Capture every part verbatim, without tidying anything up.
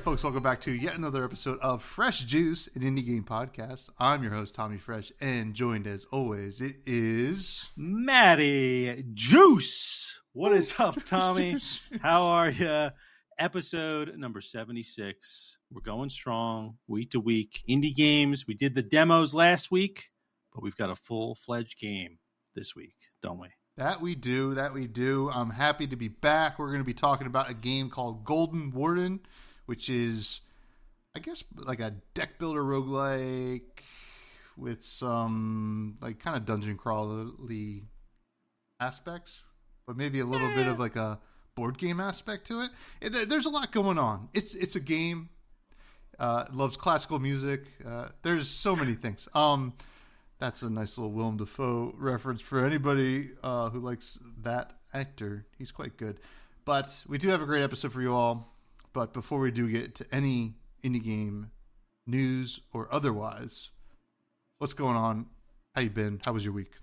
folks, welcome back to yet another episode of Fresh Juice, an indie game podcast. I'm your host, Tommy Fresh, and joined as always, it is... Matty Juice. What is up, Tommy? How are you? Episode number seventy-six. We're going strong, week to week. Indie games. We did the demos last week, but we've got a full-fledged game this week, don't we? That we do, that we do. I'm happy to be back. We're going to be talking about a game called Golden Warden, which is, I guess, like a deck builder roguelike with some, like, kind of dungeon crawly aspects, but maybe a little yeah. bit of, like, a board game aspect to it. it there's a lot going on. It's it's a game. Uh, loves classical music. Uh, there's so many things. Um... That's a nice little Willem Dafoe reference for anybody uh, who likes that actor. He's quite good. But we do have a great episode for you all. But before we do get to any indie game news or otherwise, what's going on? How you been? How was your week?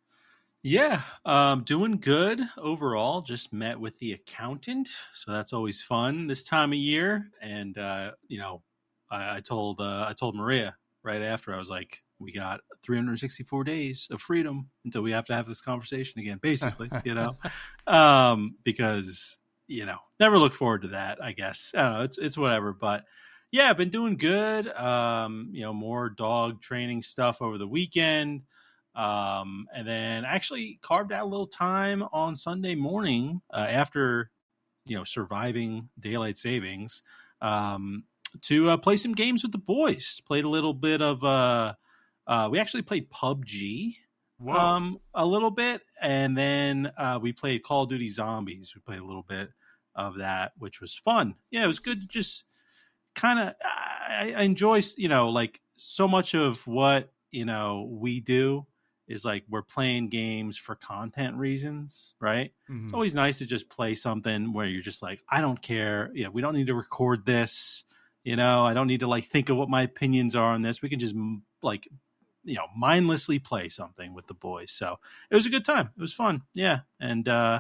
Yeah, um, doing good overall. Just met with the accountant, so that's always fun this time of year. And uh, you know, I, I told uh, I told Maria right after, I was like, we got three hundred sixty-four days of freedom until we have to have this conversation again, basically, you know, um, because, you know, never look forward to that, I guess. I don't know. It's, it's whatever. But yeah, I've been doing good. Um, you know, more dog training stuff over the weekend. Um, and then actually carved out a little time on Sunday morning uh, after, you know, surviving daylight savings um, to uh, play some games with the boys. Played a little bit of uh Uh, we actually played P U B G um, a little bit, and then uh, we played Call of Duty Zombies. We played a little bit of that, which was fun. Yeah, it was good to just kind of I, I enjoy, you know, like so much of what, you know, we do is like we're playing games for content reasons, right? Mm-hmm. It's always nice to just play something where you're just like, I don't care. Yeah, we don't need to record this. You know, I don't need to like think of what my opinions are on this. We can just like, you know, mindlessly play something with the boys. So it was a good time. It was fun. Yeah. And, uh,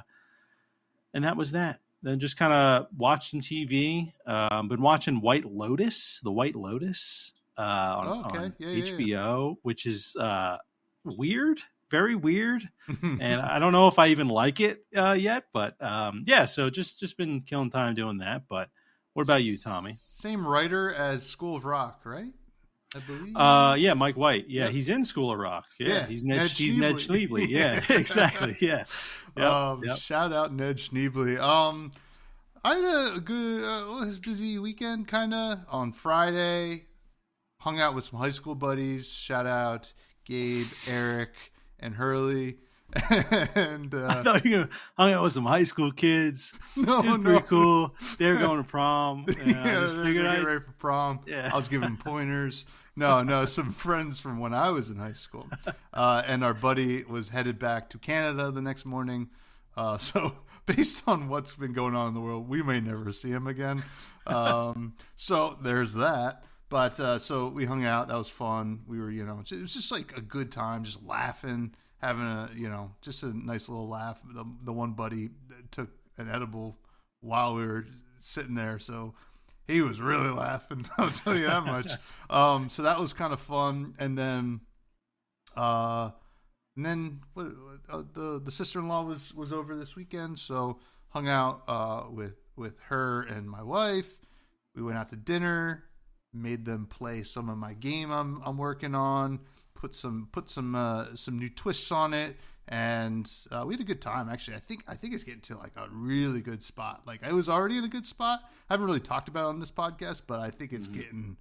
and that was that. Then just kind of watched some T V. Um, been watching White Lotus, the White Lotus, uh, on, oh, okay. on yeah, yeah, H B O, yeah. which is, uh, weird, very weird. And I don't know if I even like it, uh, yet, but, um, yeah, so just, just been killing time doing that. But what about you, Tommy? Same writer as School of Rock, right? I believe. Uh, yeah, Mike White. Yeah, yep. He's in School of Rock. Yeah, yeah. he's Ned. Ned he's Ned Schneebly. Yeah, exactly. Yeah. Yep, um, yep. Shout out Ned Schneebly. Um, I had a good, uh, well, his busy weekend, kind of on Friday. Hung out with some high school buddies. Shout out Gabe, Eric, and Hurley. and uh, I thought you were gonna hung out with some high school kids. No, it was no. pretty cool. They were going to prom. And yeah, I just they're figured getting I'd... ready for prom. Yeah. I was giving pointers. No, no, some friends from when I was in high school, uh, and our buddy was headed back to Canada the next morning. Uh, so, based on what's been going on in the world, we may never see him again. Um, so there's that. But uh, so we hung out. That was fun. We were, you know, it was just like a good time, just laughing. Having a, you know, just a nice little laugh. The, the one buddy took an edible while we were sitting there, so he was really laughing. I'll tell you that much. um, so that was kind of fun. And then, uh, and then what, uh, the the sister in law was was over this weekend, so hung out uh, with with her and my wife. We went out to dinner, made them play some of my game I'm I'm working on. Put some put some uh, some new twists on it, and uh, we had a good time. Actually, I think I think it's getting to like a really good spot. Like I was already in a good spot. I haven't really talked about it on this podcast, but I think it's mm-hmm. getting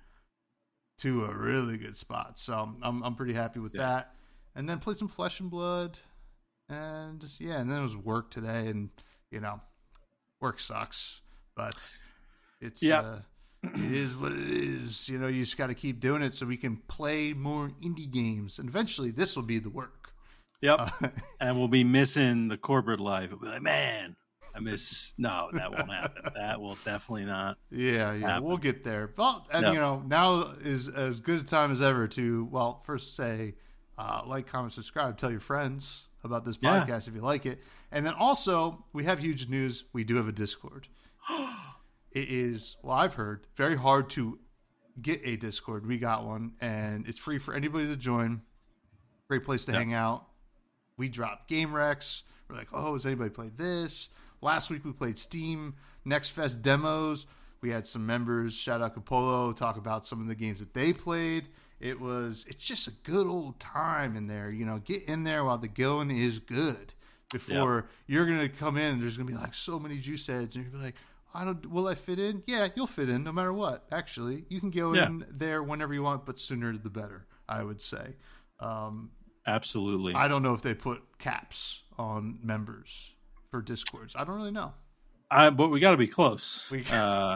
to a really good spot. So I'm I'm pretty happy with yeah. that. And then played some Flesh and Blood, and just, yeah, and then it was work today, and you know, work sucks, but it's yeah. Uh, it is what it is. You know, you just got to keep doing it so we can play more indie games. And eventually this will be the work. Yep. Uh, and we'll be missing the corporate life. We'll be like, man, I miss. No, that won't happen. That will definitely not. Yeah, yeah. happen. We'll get there. Well, and, yep. you know, now is as good a time as ever to, well, first say, uh, like, comment, subscribe, tell your friends about this podcast yeah. if you like it. And then also, we have huge news. We do have a Discord. it is, well, I've heard, very hard to get a Discord. We got one, and it's free for anybody to join. Great place to Yep. hang out. We drop game recs. We're like, oh, has anybody played this? Last week we played Steam Next Fest demos. We had some members, shout out Capolo, talk about some of the games that they played. It was, it's just a good old time in there. You know, get in there while the going is good. Before yep. you're gonna come in, and there's gonna be like so many juice heads, and you're gonna be like, I don't, will I fit in? Yeah, you'll fit in no matter what. Actually, you can go yeah. in there whenever you want, but sooner the better, I would say. Um, Absolutely. I don't know if they put caps on members for Discords. I don't really know. I, but we got to be close. We uh,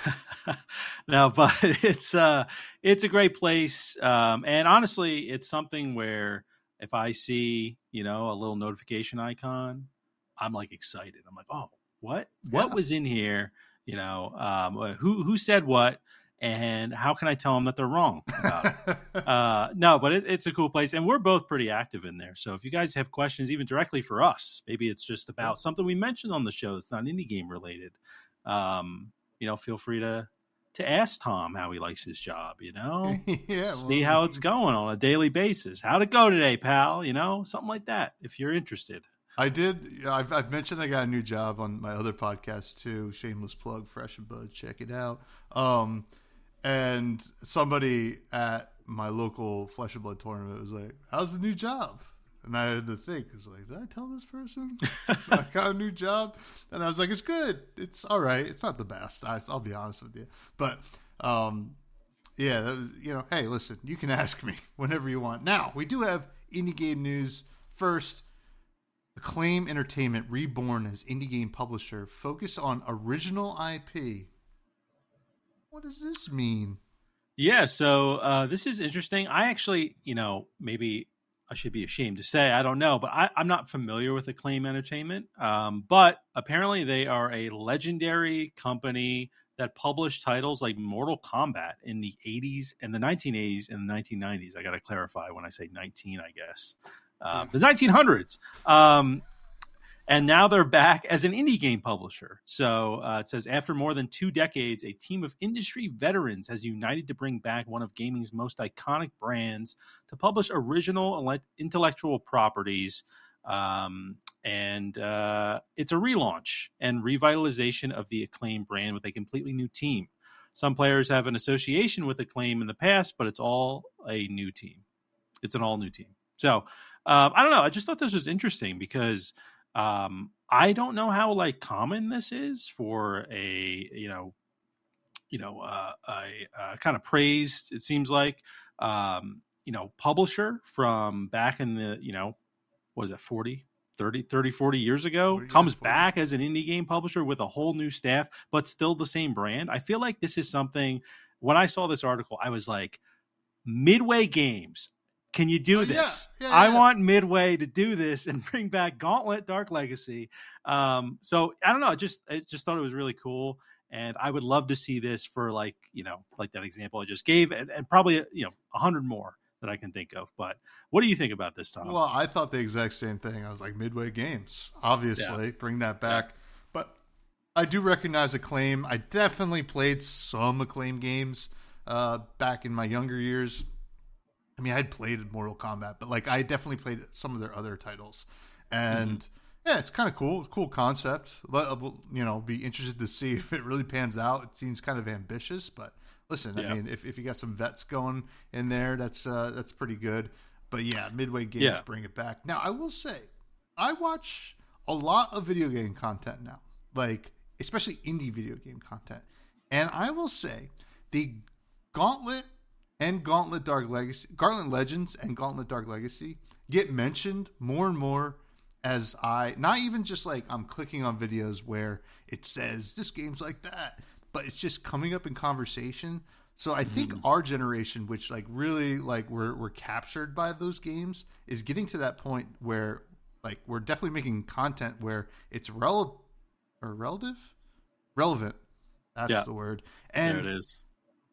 no, but it's uh, it's a great place, um, and honestly, it's something where if I see, you know, a little notification icon, I'm like excited. I'm like, oh, what? What yeah. was in here? You know, um, who who said what? And how can I tell them that they're wrong about it? uh, no, but it, it's a cool place. And we're both pretty active in there. So if you guys have questions, even directly for us, maybe it's just about something we mentioned on the show that's not indie game related, um, you know, feel free to to ask Tom how he likes his job, you know? yeah, See well, how it's going on a daily basis. How'd it go today, pal? You know, something like that, if you're interested. I did. I've, I've mentioned I got a new job on my other podcast, too. Shameless plug, Fresh and Bud. Check it out. Um And somebody at my local Flesh and Blood tournament was like, how's the new job? And I had to think, I was like, did I tell this person I got a new job? And I was like, it's good. It's all right. It's not the best. I, I'll be honest with you. But, um, yeah, that was, you know, hey, listen, you can ask me whenever you want. Now, we do have indie game news. First, Acclaim Entertainment, reborn as indie game publisher, focus on original I P. What does this mean? Yeah, so uh, this is interesting. I actually, you know, maybe I should be ashamed to say, I don't know, but I, I'm not familiar with Acclaim Entertainment. Um, but apparently they are a legendary company that published titles like Mortal Kombat in the eighties and the nineteen eighties and the nineteen nineties. I got to clarify when I say nineteen, I guess. Uh, the nineteen hundreds. Um And now they're back as an indie game publisher. So uh, it says, after more than two decades, a team of industry veterans has united to bring back one of gaming's most iconic brands to publish original intellectual properties. Um, and uh, it's a relaunch and revitalization of the Acclaim brand with a completely new team. Some players have an association with Acclaim in the past, but it's all a new team. It's an all new team. So um, I don't know. I just thought this was interesting because Um, I don't know how like common this is for a, you know, you know, uh, a, a kind of praised, it seems like, um, you know, publisher from back in the, you know, what was it, forty, thirty, thirty, forty years ago, forty, comes forty. Back as an indie game publisher with a whole new staff, but still the same brand. I feel like this is something, when I saw this article, I was like, Midway Games, can you do oh, this? Yeah, yeah, I yeah. want Midway to do this and bring back Gauntlet Dark Legacy. Um, so I don't know. I just, I just thought it was really cool. And I would love to see this for like, you know, like that example I just gave and, and probably, you know, a hundred more that I can think of. But what do you think about this, Tom? Well, I thought the exact same thing. I was like, Midway Games, obviously, yeah. bring that back. Yeah. But I do recognize Acclaim. I definitely played some Acclaim games uh, back in my younger years. I mean, I had played Mortal Kombat, but like I definitely played some of their other titles, and mm-hmm. yeah, it's kind of cool. Cool concept. Let, you know, be interested to see if it really pans out. It seems kind of ambitious, but listen, yeah. I mean, if, if you got some vets going in there, that's uh, that's pretty good. But yeah, Midway Games, yeah. bring it back. Now, I will say, I watch a lot of video game content now, like especially indie video game content, and I will say the Gauntlet. And Gauntlet Dark Legacy, Gauntlet Legends and Gauntlet Dark Legacy get mentioned more and more as I, not even just like I'm clicking on videos where it says this game's like that, but it's just coming up in conversation. So I think mm-hmm. our generation, which like really like we're, we're captured by those games, is getting to that point where like we're definitely making content where it's rel- or relative, relevant. That's yeah. the word. And there it is.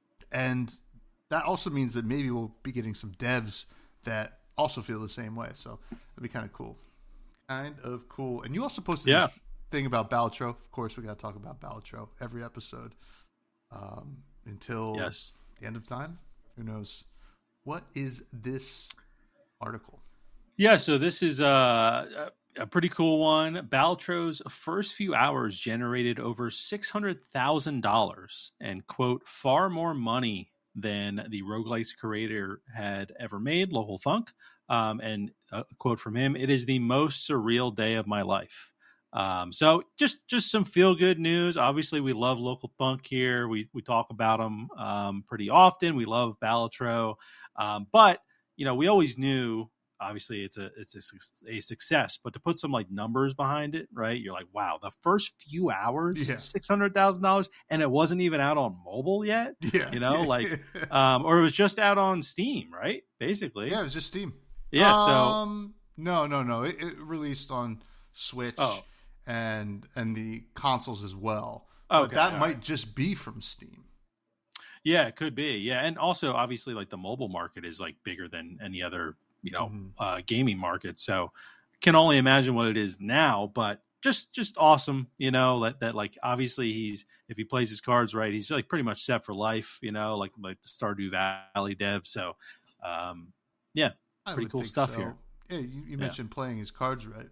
And that also means that maybe we'll be getting some devs that also feel the same way. So it'd be kind of cool. Kind of cool. And you also posted yeah. this thing about Balatro, of course, we got to talk about Balatro every episode um, until yes. the end of time. Who knows? What is this article? Yeah, so this is a, a pretty cool one. Balatro's first few hours generated over six hundred thousand dollars and, quote, far more money than the roguelikes creator had ever made, Lowell Thunk. Um, and a quote from him, "It is the most surreal day of my life." Um, so just just some feel good news. Obviously, we love local punk here. We we talk about them um, pretty often. We love Balatro, um, but you know we always knew. Obviously, it's a it's a, a success. But to put some like numbers behind it, right? You're like, wow, the first few hours, Yeah. six hundred thousand dollars, and it wasn't even out on mobile yet. Yeah, You know, like, um, or it was just out on Steam, right? Basically, yeah, it was just Steam. Yeah. So um, no, no, no. It, it released on Switch. Oh. and and the consoles as well. Okay, but that all might right. just be from Steam. Yeah, it could be. Yeah, and also obviously like the mobile market is like bigger than any other, you know, Mhm. uh, gaming market. So can only imagine what it is now, but just just awesome, you know, that that like obviously he's if he plays his cards right, he's like pretty much set for life, you know, like like the Stardew Valley dev. So um yeah, I pretty would cool think stuff so. here. Yeah, you, you mentioned playing his cards right.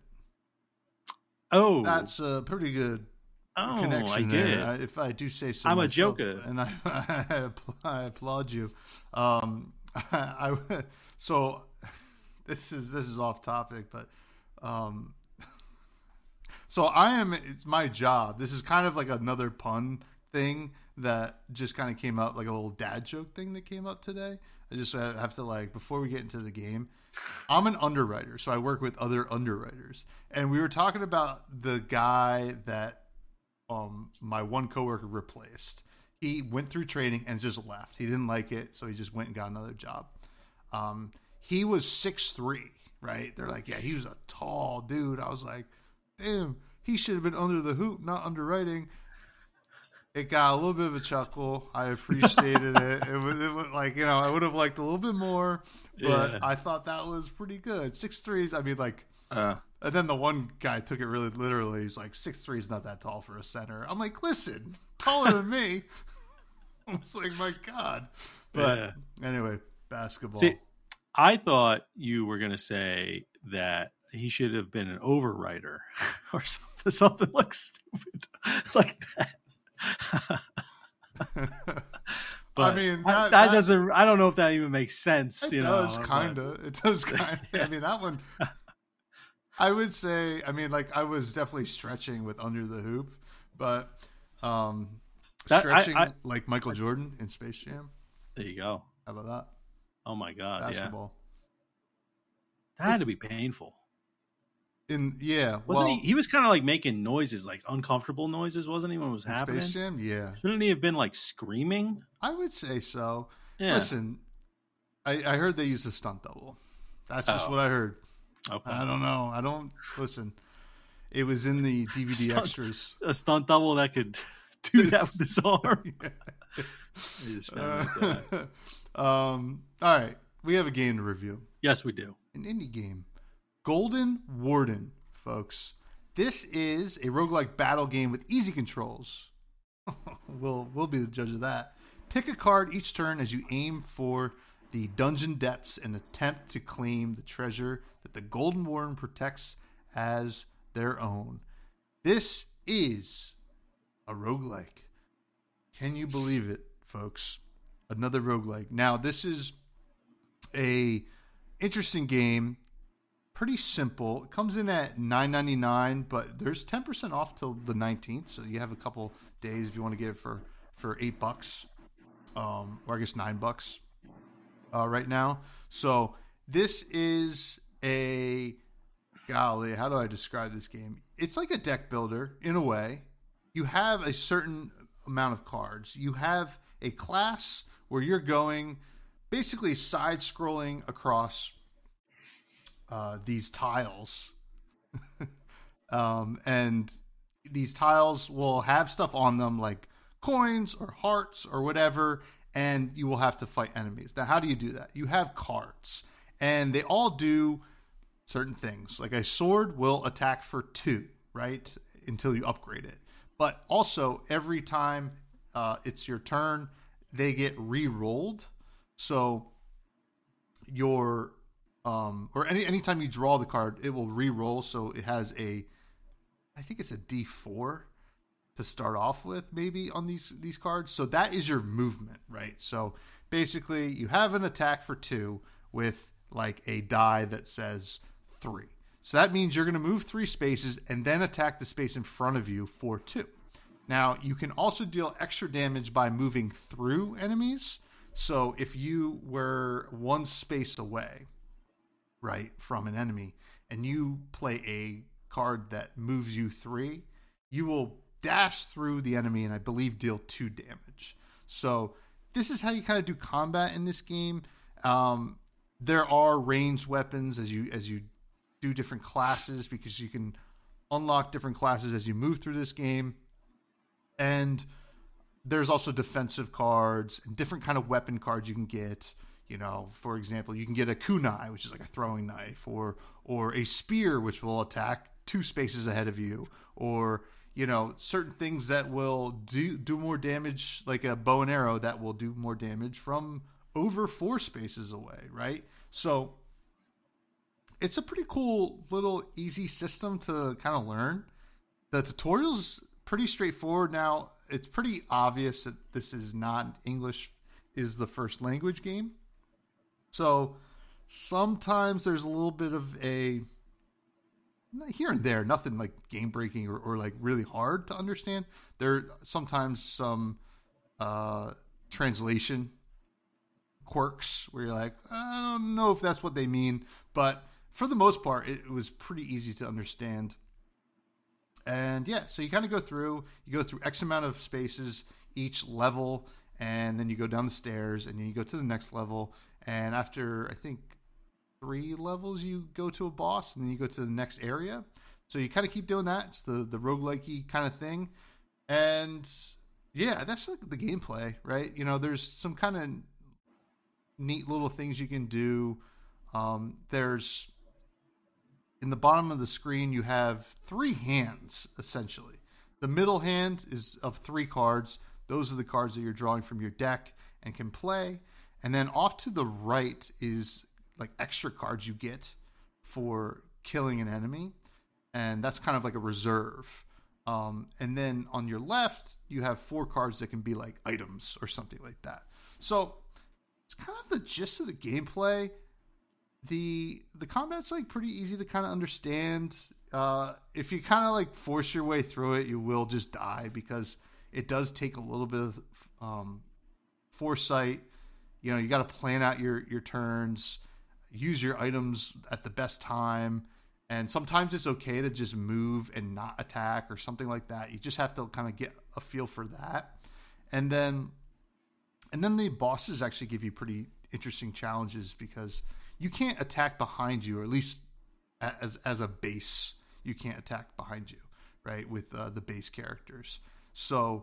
Oh, That's a pretty good oh, connection I there. did. I, if I do say so I'm a myself, joker. and I, I, I applaud you. Um, I, I so this is this is off topic, but um, so I am. It's my job. This is kind of like another pun thing that just kind of came up, like a little dad joke thing that came up today. I just have to like before we get into the game. I'm an underwriter, so I work with other underwriters, and we were talking about the guy that um my one coworker replaced. He went through training and just left. He didn't like it, so he just went and got another job. Um, he was six three, right? They're like, yeah, he was a tall dude. I was like, damn, he should have been under the hoop, not underwriting. It got a little bit of a chuckle. I appreciated it. It was, it was like, you know, I would have liked a little bit more, but Yeah. I thought that was pretty good. Six threes. I mean, like, Uh, and then the one guy took it really literally. He's like, six three is not that tall for a center. I'm like, listen, taller than me. I was like, my God. But Yeah. anyway, basketball. See, I thought you were going to say that he should have been an overwriter or something, something like stupid like that. But I mean, that, that, that doesn't. I don't know if that even makes sense. It you know, does kind of. It does kind of. I mean, that one. I would say. I mean, like I was definitely stretching with under the hoop, but um, That- I- stretching I- like Michael Jordan in Space Jam. There you go. How about that? Oh my god, Basketball. yeah, that had to be painful. In yeah, Wasn't well, he? He was kind of like making noises, like uncomfortable noises, wasn't he? When it was in happening, Space Jam. Yeah, shouldn't he have been like screaming? I would say so. Yeah. Listen, I, I heard they used a stunt double. That's just Oh. what I heard. Okay. I don't know. I don't listen. It was in the D V D Stunt- extras. A stunt double that could do that with his arm. Yeah. You just sound like that. Uh, um, all right, we have a game to review. Yes, we do. An indie game, Golden Warden, folks. This is a roguelike battle game with easy controls. we'll we'll be the judge of that. Pick a card each turn as you aim for the dungeon depths and attempt to claim the treasure that the Golden Warden protects as their own. This is a roguelike. Can you believe it, folks? Another roguelike. Now, this is a interesting game. Pretty simple. It comes in at nine ninety-nine, but there's ten percent off till the nineteenth, so you have a couple days if you want to get it for, for eight bucks, um, or I guess nine bucks uh, right now. So this is a, golly, how do I describe this game? It's like a deck builder in a way. You have a certain amount of cards. You have a class where you're going basically side-scrolling across uh, these tiles. um, and these tiles will have stuff on them like coins or hearts or whatever, and you will have to fight enemies. Now, how do you do that? You have cards, and they all do certain things. Like a sword will attack for two, right? until you upgrade it. But also every time uh, it's your turn, they get re-rolled. So your um, or any anytime you draw the card, it will re-roll. So it has a, I think it's a D four to start off with, maybe on these these cards. So that is your movement, right? So basically, you have an attack for two with like a die that says three. So that means you're going to move three spaces and then attack the space in front of you for two. Now, you can also deal extra damage by moving through enemies. So if you were one space away, right, from an enemy, and you play a card that moves you three, you will dash through the enemy and I believe deal two damage. So this is how you kind of do combat in this game. Um, there are ranged weapons as you as you do different classes, because you can unlock different classes as you move through this game. And there's also defensive cards and different kind of weapon cards you can get. You know, for example, you can get a kunai, which is like a throwing knife, or or a spear, which will attack two spaces ahead of you, or you know, certain things that will do do more damage, like a bow and arrow that will do more damage from over four spaces away, right? So it's a pretty cool little easy system to kind of learn. The tutorial's pretty straightforward. Now, it's pretty obvious that this is not English is the first language game. So sometimes there's a little bit of a, here and there, nothing like game breaking or, or like really hard to understand. There are sometimes some uh, translation quirks where you're like, I don't know if that's what they mean, but for the most part, it was pretty easy to understand. And yeah, so you kind of go through, you go through X amount of spaces each level, and then you go down the stairs, and then you go to the next level. And after, I think, three levels, you go to a boss, and then you go to the next area. So you kind of keep doing that. It's the, the roguelike-y kind of thing. And yeah, that's like the gameplay, right? You know, there's some kind of neat little things you can do. Um, there's, in the bottom of the screen, you have three hands, essentially. The middle hand is of three cards. Those are the cards that you're drawing from your deck and can play. And then off to the right is like extra cards you get for killing an enemy. And that's kind of like a reserve. Um, and then on your left, you have four cards that can be like items or something like that. So it's kind of the gist of the gameplay. The the combat's like pretty easy to kind of understand. Uh, if you kind of like force your way through it, you will just die, because it does take a little bit of um, foresight. You know, you got to plan out your, your turns, use your items at the best time. And sometimes it's okay to just move and not attack or something like that. You just have to kind of get a feel for that. And then, and then the bosses actually give you pretty interesting challenges, because you can't attack behind you, or at least as as a base, you can't attack behind you, right, with uh, the base characters. So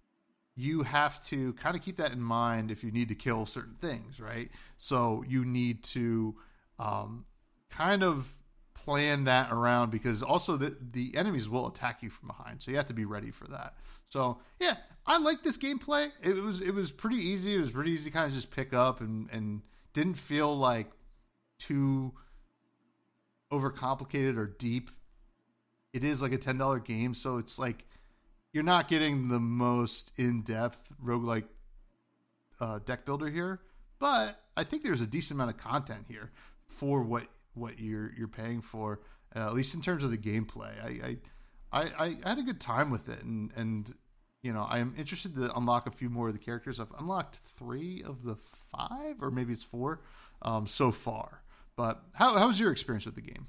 you have to kind of keep that in mind if you need to kill certain things, right? So you need to um, kind of plan that around, because also the, the enemies will attack you from behind. So you have to be ready for that. So yeah, I like this gameplay. It was it was pretty easy. It was pretty easy to kind of just pick up, and, and didn't feel like too overcomplicated or deep. It is like a ten dollar game, so it's like you're not getting the most in-depth roguelike uh, deck builder here, but I think there's a decent amount of content here for what what you're you're paying for, uh, at least in terms of the gameplay. I I, I I had a good time with it, and and you know, I am interested to unlock a few more of the characters. I've unlocked three of the five, or maybe it's four, um, so far. But how how was your experience with the game?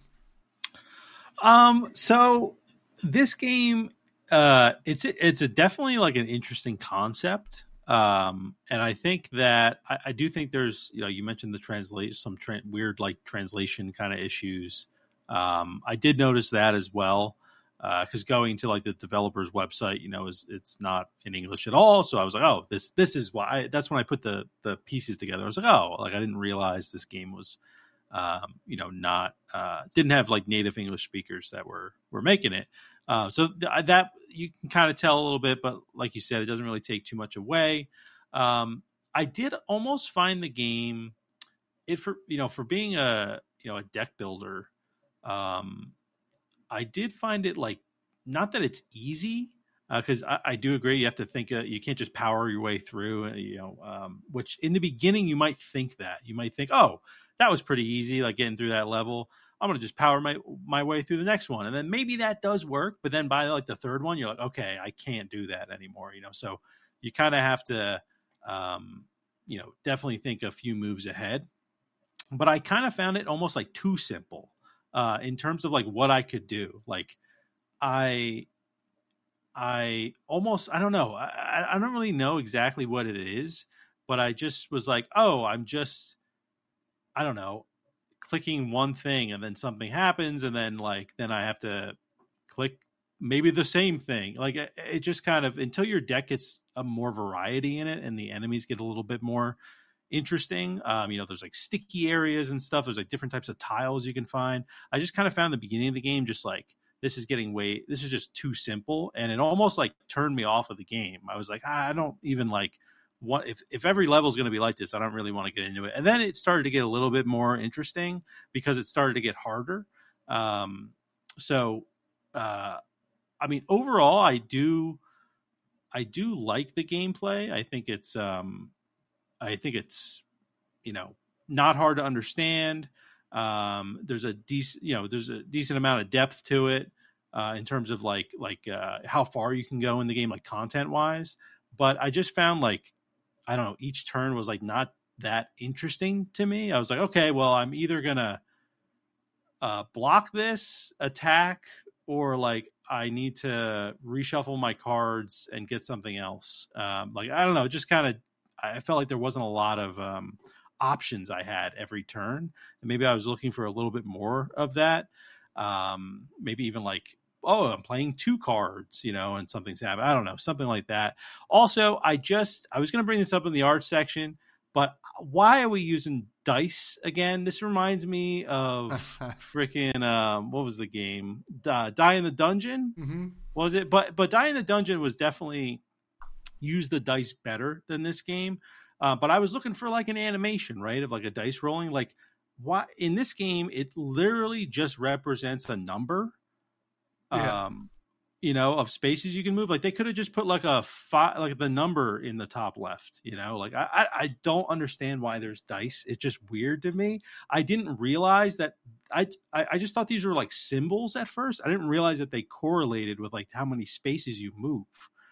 Um, so this game, uh, it's it's a definitely like an interesting concept, um, and I think that I, I do think there's, you know, you mentioned the translate some tra- weird like translation kind of issues. Um, I did notice that as well, because uh, going to like the developer's website, you know, is it's not in English at all. So I was like, oh, this this is why. I, that's when I put the the pieces together. I was like, oh, like I didn't realize this game was um, you know, not uh, didn't have like native English speakers that were were making it. Uh, so th- that you can kind of tell a little bit, but like you said, it doesn't really take too much away. Um, I did almost find the game it for you know for being a you know a deck builder. Um, I did find it like not that it's easy because uh, I, I do agree you have to think uh, you can't just power your way through. uh, You know, um, which in the beginning you might think that you might think, oh, that was pretty easy, like getting through that level. I'm gonna just power my my way through the next one, and then maybe that does work. But then by like the third one, you're like, okay, I can't do that anymore. You know, so you kind of have to, um, you know, definitely think a few moves ahead. But I kind of found it almost like too simple uh, in terms of like what I could do. Like I, I almost, I don't know. I, I don't really know exactly what it is, but I just was like, oh, I'm just, I don't know, clicking one thing and then something happens. And then like, then I have to click maybe the same thing. Like it, it just kind of, until your deck gets a more variety in it and the enemies get a little bit more interesting. Um, you know, there's like sticky areas and stuff. There's like different types of tiles you can find. I just kind of found the beginning of the game just like, this is getting way, this is just too simple. And it almost like turned me off of the game. I was like, ah, I don't even like what, if, if every level is going to be like this, I don't really want to get into it. And then it started to get a little bit more interesting because it started to get harder. Um, so, uh, I mean, overall, I do, I do like the gameplay. I think it's, um, I think it's, you know, not hard to understand. Um, there's a decent, you know, there's a decent amount of depth to it uh, in terms of like, like uh, how far you can go in the game, like content wise. But I just found like, I don't know, each turn was like not that interesting to me. I was like, okay, well, I'm either gonna uh, block this attack or like I need to reshuffle my cards and get something else. Um, like I don't know, just kind of. I felt like there wasn't a lot of um, options I had every turn. And maybe I was looking for a little bit more of that. Um, maybe even like, oh, I'm playing two cards, you know, and something's happening. I don't know, something like that. Also, I just, I was going to bring this up in the art section, but why are we using dice again? This reminds me of freaking, um, what was the game? Uh, Die in the Dungeon? Mm-hmm. Was it? But, but Die in the Dungeon was definitely, use the dice better than this game. Uh, but I was looking for like an animation, right? Of like a dice rolling. Like why in this game, it literally just represents a number, Yeah. um, you know, of spaces you can move. Like they could have just put like a five, like the number in the top left, you know, like I, I, I don't understand why there's dice. It's just weird to me. I didn't realize that I, I, I just thought these were like symbols at first. I didn't realize that they correlated with like how many spaces you move.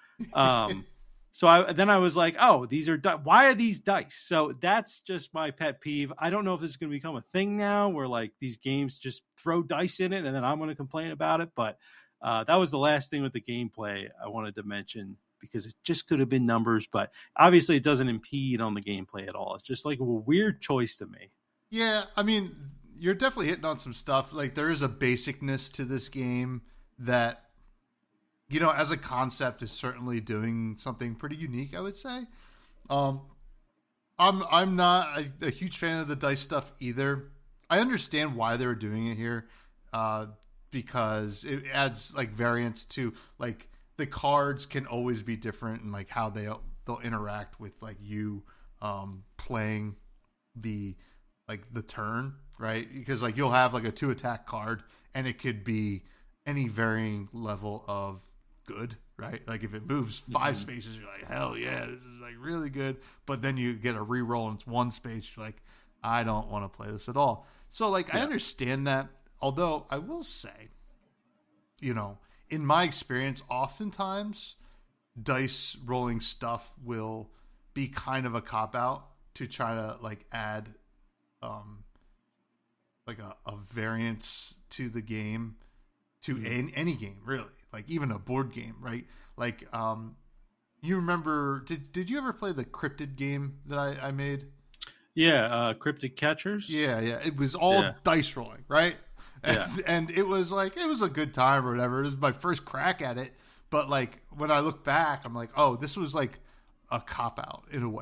Um, So I, then I was like, oh, these are, di- why are these dice? So that's just my pet peeve. I don't know if this is going to become a thing now where like these games just throw dice in it and then I'm going to complain about it. But uh, that was the last thing with the gameplay I wanted to mention because it just could have been numbers. But obviously it doesn't impede on the gameplay at all. It's just like a weird choice to me. Yeah, I mean, you're definitely hitting on some stuff. Like there is a basicness to this game that, you know, as a concept is certainly doing something pretty unique, I would say. Um, I'm I'm not a, a huge fan of the dice stuff either. I understand why they were doing it here, uh, because it adds like variance to like the cards can always be different and like how they they'll interact with like you um, playing the like the turn, right? Because like you'll have like a two attack card and it could be any varying level of good, right? Like if it moves five mm-hmm. spaces, you're like, hell yeah, this is like really good. But then you get a reroll and it's one space, you're like, I don't want to play this at all. So like yeah. I understand that. Although I will say, you know, in my experience, oftentimes dice rolling stuff will be kind of a cop out to try to like add um like a, a variance to the game, to mm-hmm. in, any game really. Like even a board game, right? Like, um, you remember? Did Did you ever play the Cryptid game that I, I made? Yeah, uh, Cryptid Catchers. Yeah, yeah. It was all yeah. dice rolling, right? And, yeah. and it was like it was a good time or whatever. It was my first crack at it. But like when I look back, I'm like, oh, this was like a cop out in a way,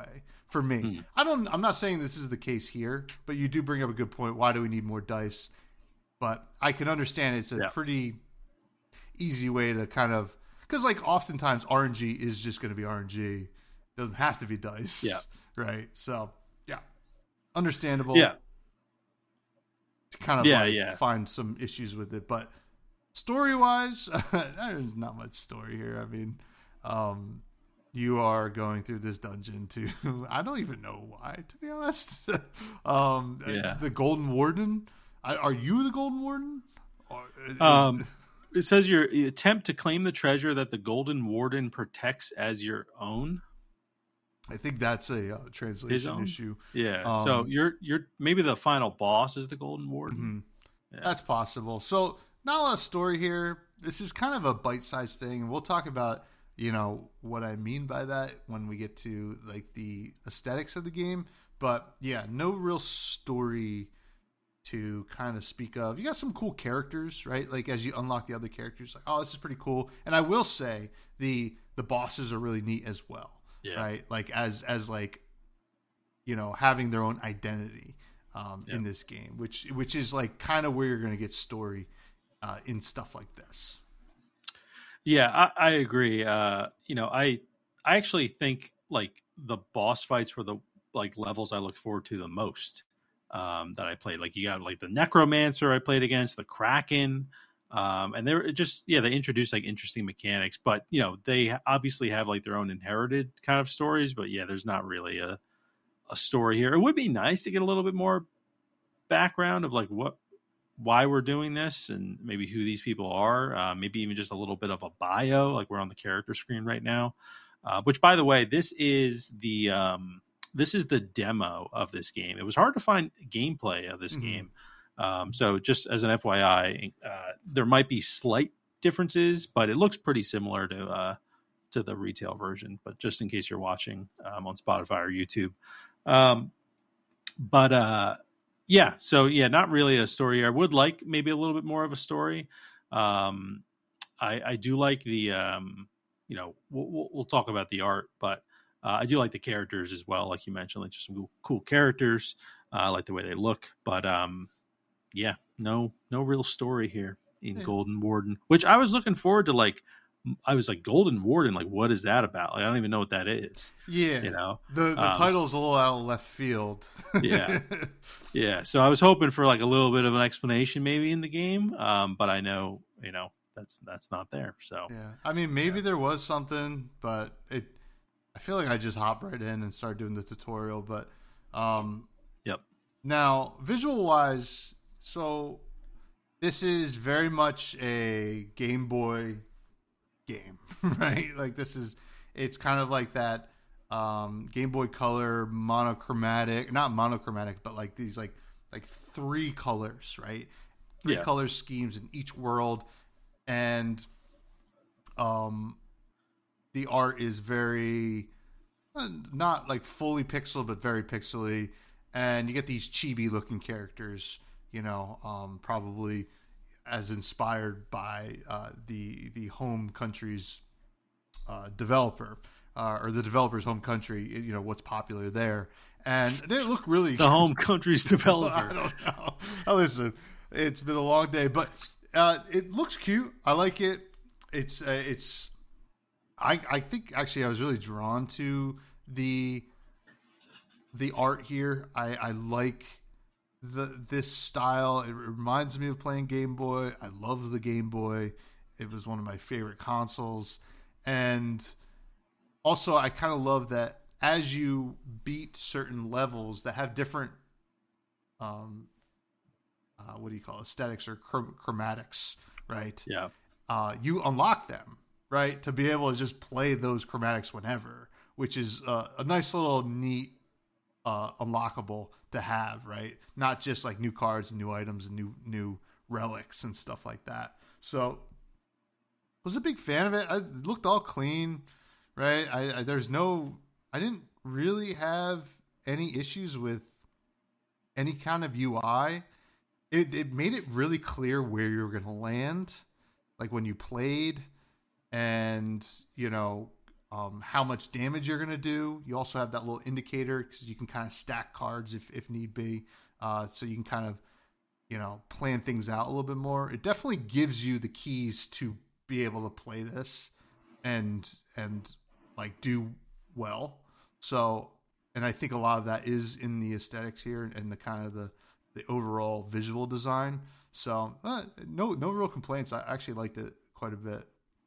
for me. Hmm. I don't. I'm not saying this is the case here, but you do bring up a good point. Why do we need more dice? But I can understand it's a Yeah. pretty easy way to kind of, because like oftentimes R N G is just going to be R N G. It doesn't have to be dice. Yeah. Right. So yeah, understandable. Yeah. To kind of Yeah, like yeah. find some issues with it, but story wise, there's not much story here. I mean, um, you are going through this dungeon to I don't even know why, to be honest. um, Yeah. The Golden Warden. I, are you the Golden Warden? Or, Um, it says your you attempt to claim the treasure that the Golden Warden protects as your own. I think that's a uh, translation own? issue. Yeah. Um, so you're you're maybe the final boss is the Golden Warden. mhm. Yeah. That's possible. So not a lot of story here. This is kind of a bite-sized thing, and we'll talk about you know what I mean by that when we get to like the aesthetics of the game. But yeah, no real story to kind of speak of. You got some cool characters, right? Like as you unlock the other characters, like oh, this is pretty cool. And I will say the the bosses are really neat as well. Yeah. Right, like as as like you know having their own identity um, Yeah. in this game, which which is like kind of where you're going to get story uh, in stuff like this. Yeah, I, I agree. Uh, you know, I I actually think like the boss fights were the like levels I look forward to the most um, that I played. Like you got like the Necromancer I played against, the Kraken, um, and they're just yeah they introduced like interesting mechanics. But you know they obviously have like their own inherited kind of stories. But yeah, there's not really a a story here. It would be nice to get a little bit more background of like what why we're doing this and maybe who these people are, uh, maybe even just a little bit of a bio, like we're on the character screen right now. Uh, which, by the way, this is the um, this is the demo of this game. It was hard to find gameplay of this Mhm. game, um, so just as an F Y I, uh, there might be slight differences, but it looks pretty similar to uh, to the retail version. But just in case you're watching um, on Spotify or YouTube, um, but. Uh, Yeah, so yeah, not really a story. I would like maybe a little bit more of a story. Um, I, I do like the, um, you know, we'll, we'll talk about the art, but uh, I do like the characters as well. Like you mentioned, like just some cool, cool characters. Uh, I like the way they look, but um, yeah, no, no real story here in Yeah. Golden Warden, which I was looking forward to. Like, I was like, Golden Warden, like, what is that about? Like, I don't even know what that is. Yeah, You know, the the Um, title's a little out of left field. Yeah. Yeah, so I was hoping for like a little bit of an explanation maybe in the game, um, but I know you know that's that's not there. So Yeah, I mean, maybe there was something, but it. I feel like I just hopped right in and started doing the tutorial. But um, yep, now, visual wise, so this is very much a Game Boy game, right? Like this is, it's kind of like that um, Game Boy Color monochromatic, not monochromatic, but like these like like three colors, right? Three Yeah. color schemes in each world, and um, the art is very uh, not like fully pixel, but very pixely, and you get these chibi looking characters, you know, um, probably as inspired by uh, the the home country's uh, developer uh, or the developer's home country. You know what's popular there, and they look really. the home country's I developer. don't know. Now, listen, it's been a long day, but uh, it looks cute. I like it. It's uh, it's. I I think actually I was really drawn to the the art here. I I like the this style. It reminds me of playing Game Boy. I love the Game Boy. It was one of my favorite consoles, and also I kind of love that as you beat certain levels that have different um uh, what do you call it? Aesthetics or chrom- chromatics, right? Yeah, Uh, you unlock them, right, to be able to just play those chromatics whenever, which is uh, a nice little neat uh, unlockable to have, right? Not just like new cards and new items and new new relics and stuff like that. So I was a big fan of it. I, it looked all clean, right? I, I there's no, I didn't really have any issues with any kind of U I. It it made it really clear where you were going to land, like when you played, and you know, um, how much damage you're going to do. You also have that little indicator because you can kind of stack cards if, if need be. Uh, so you can kind of, you know, plan things out a little bit more. It definitely gives you the keys to be able to play this and, and like do well. So, and I think a lot of that is in the aesthetics here and the kind of the, the overall visual design. So uh, no, no real complaints. I actually liked it quite a bit.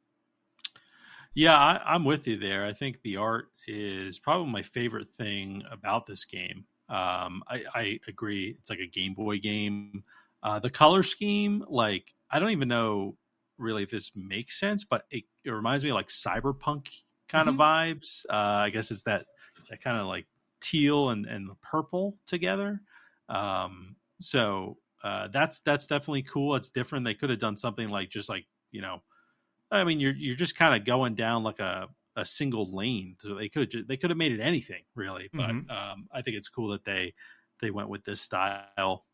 Yeah, I, I'm with you there. I think the art is probably my favorite thing about this game. Um, I, I agree. It's like a Game Boy game. Uh, the color scheme, like, I don't even know really if this makes sense, but it, it reminds me of like cyberpunk kind Mm-hmm. of vibes. Uh, I guess it's that, that kind of like teal and, and the purple together. Um, so uh, that's that's definitely cool. It's different. They could have done something like just like, you know, I mean, you're you're just kind of going down like a, a single lane. So they could have they could have made it anything really, but Mm-hmm. um, I think it's cool that they they went with this style.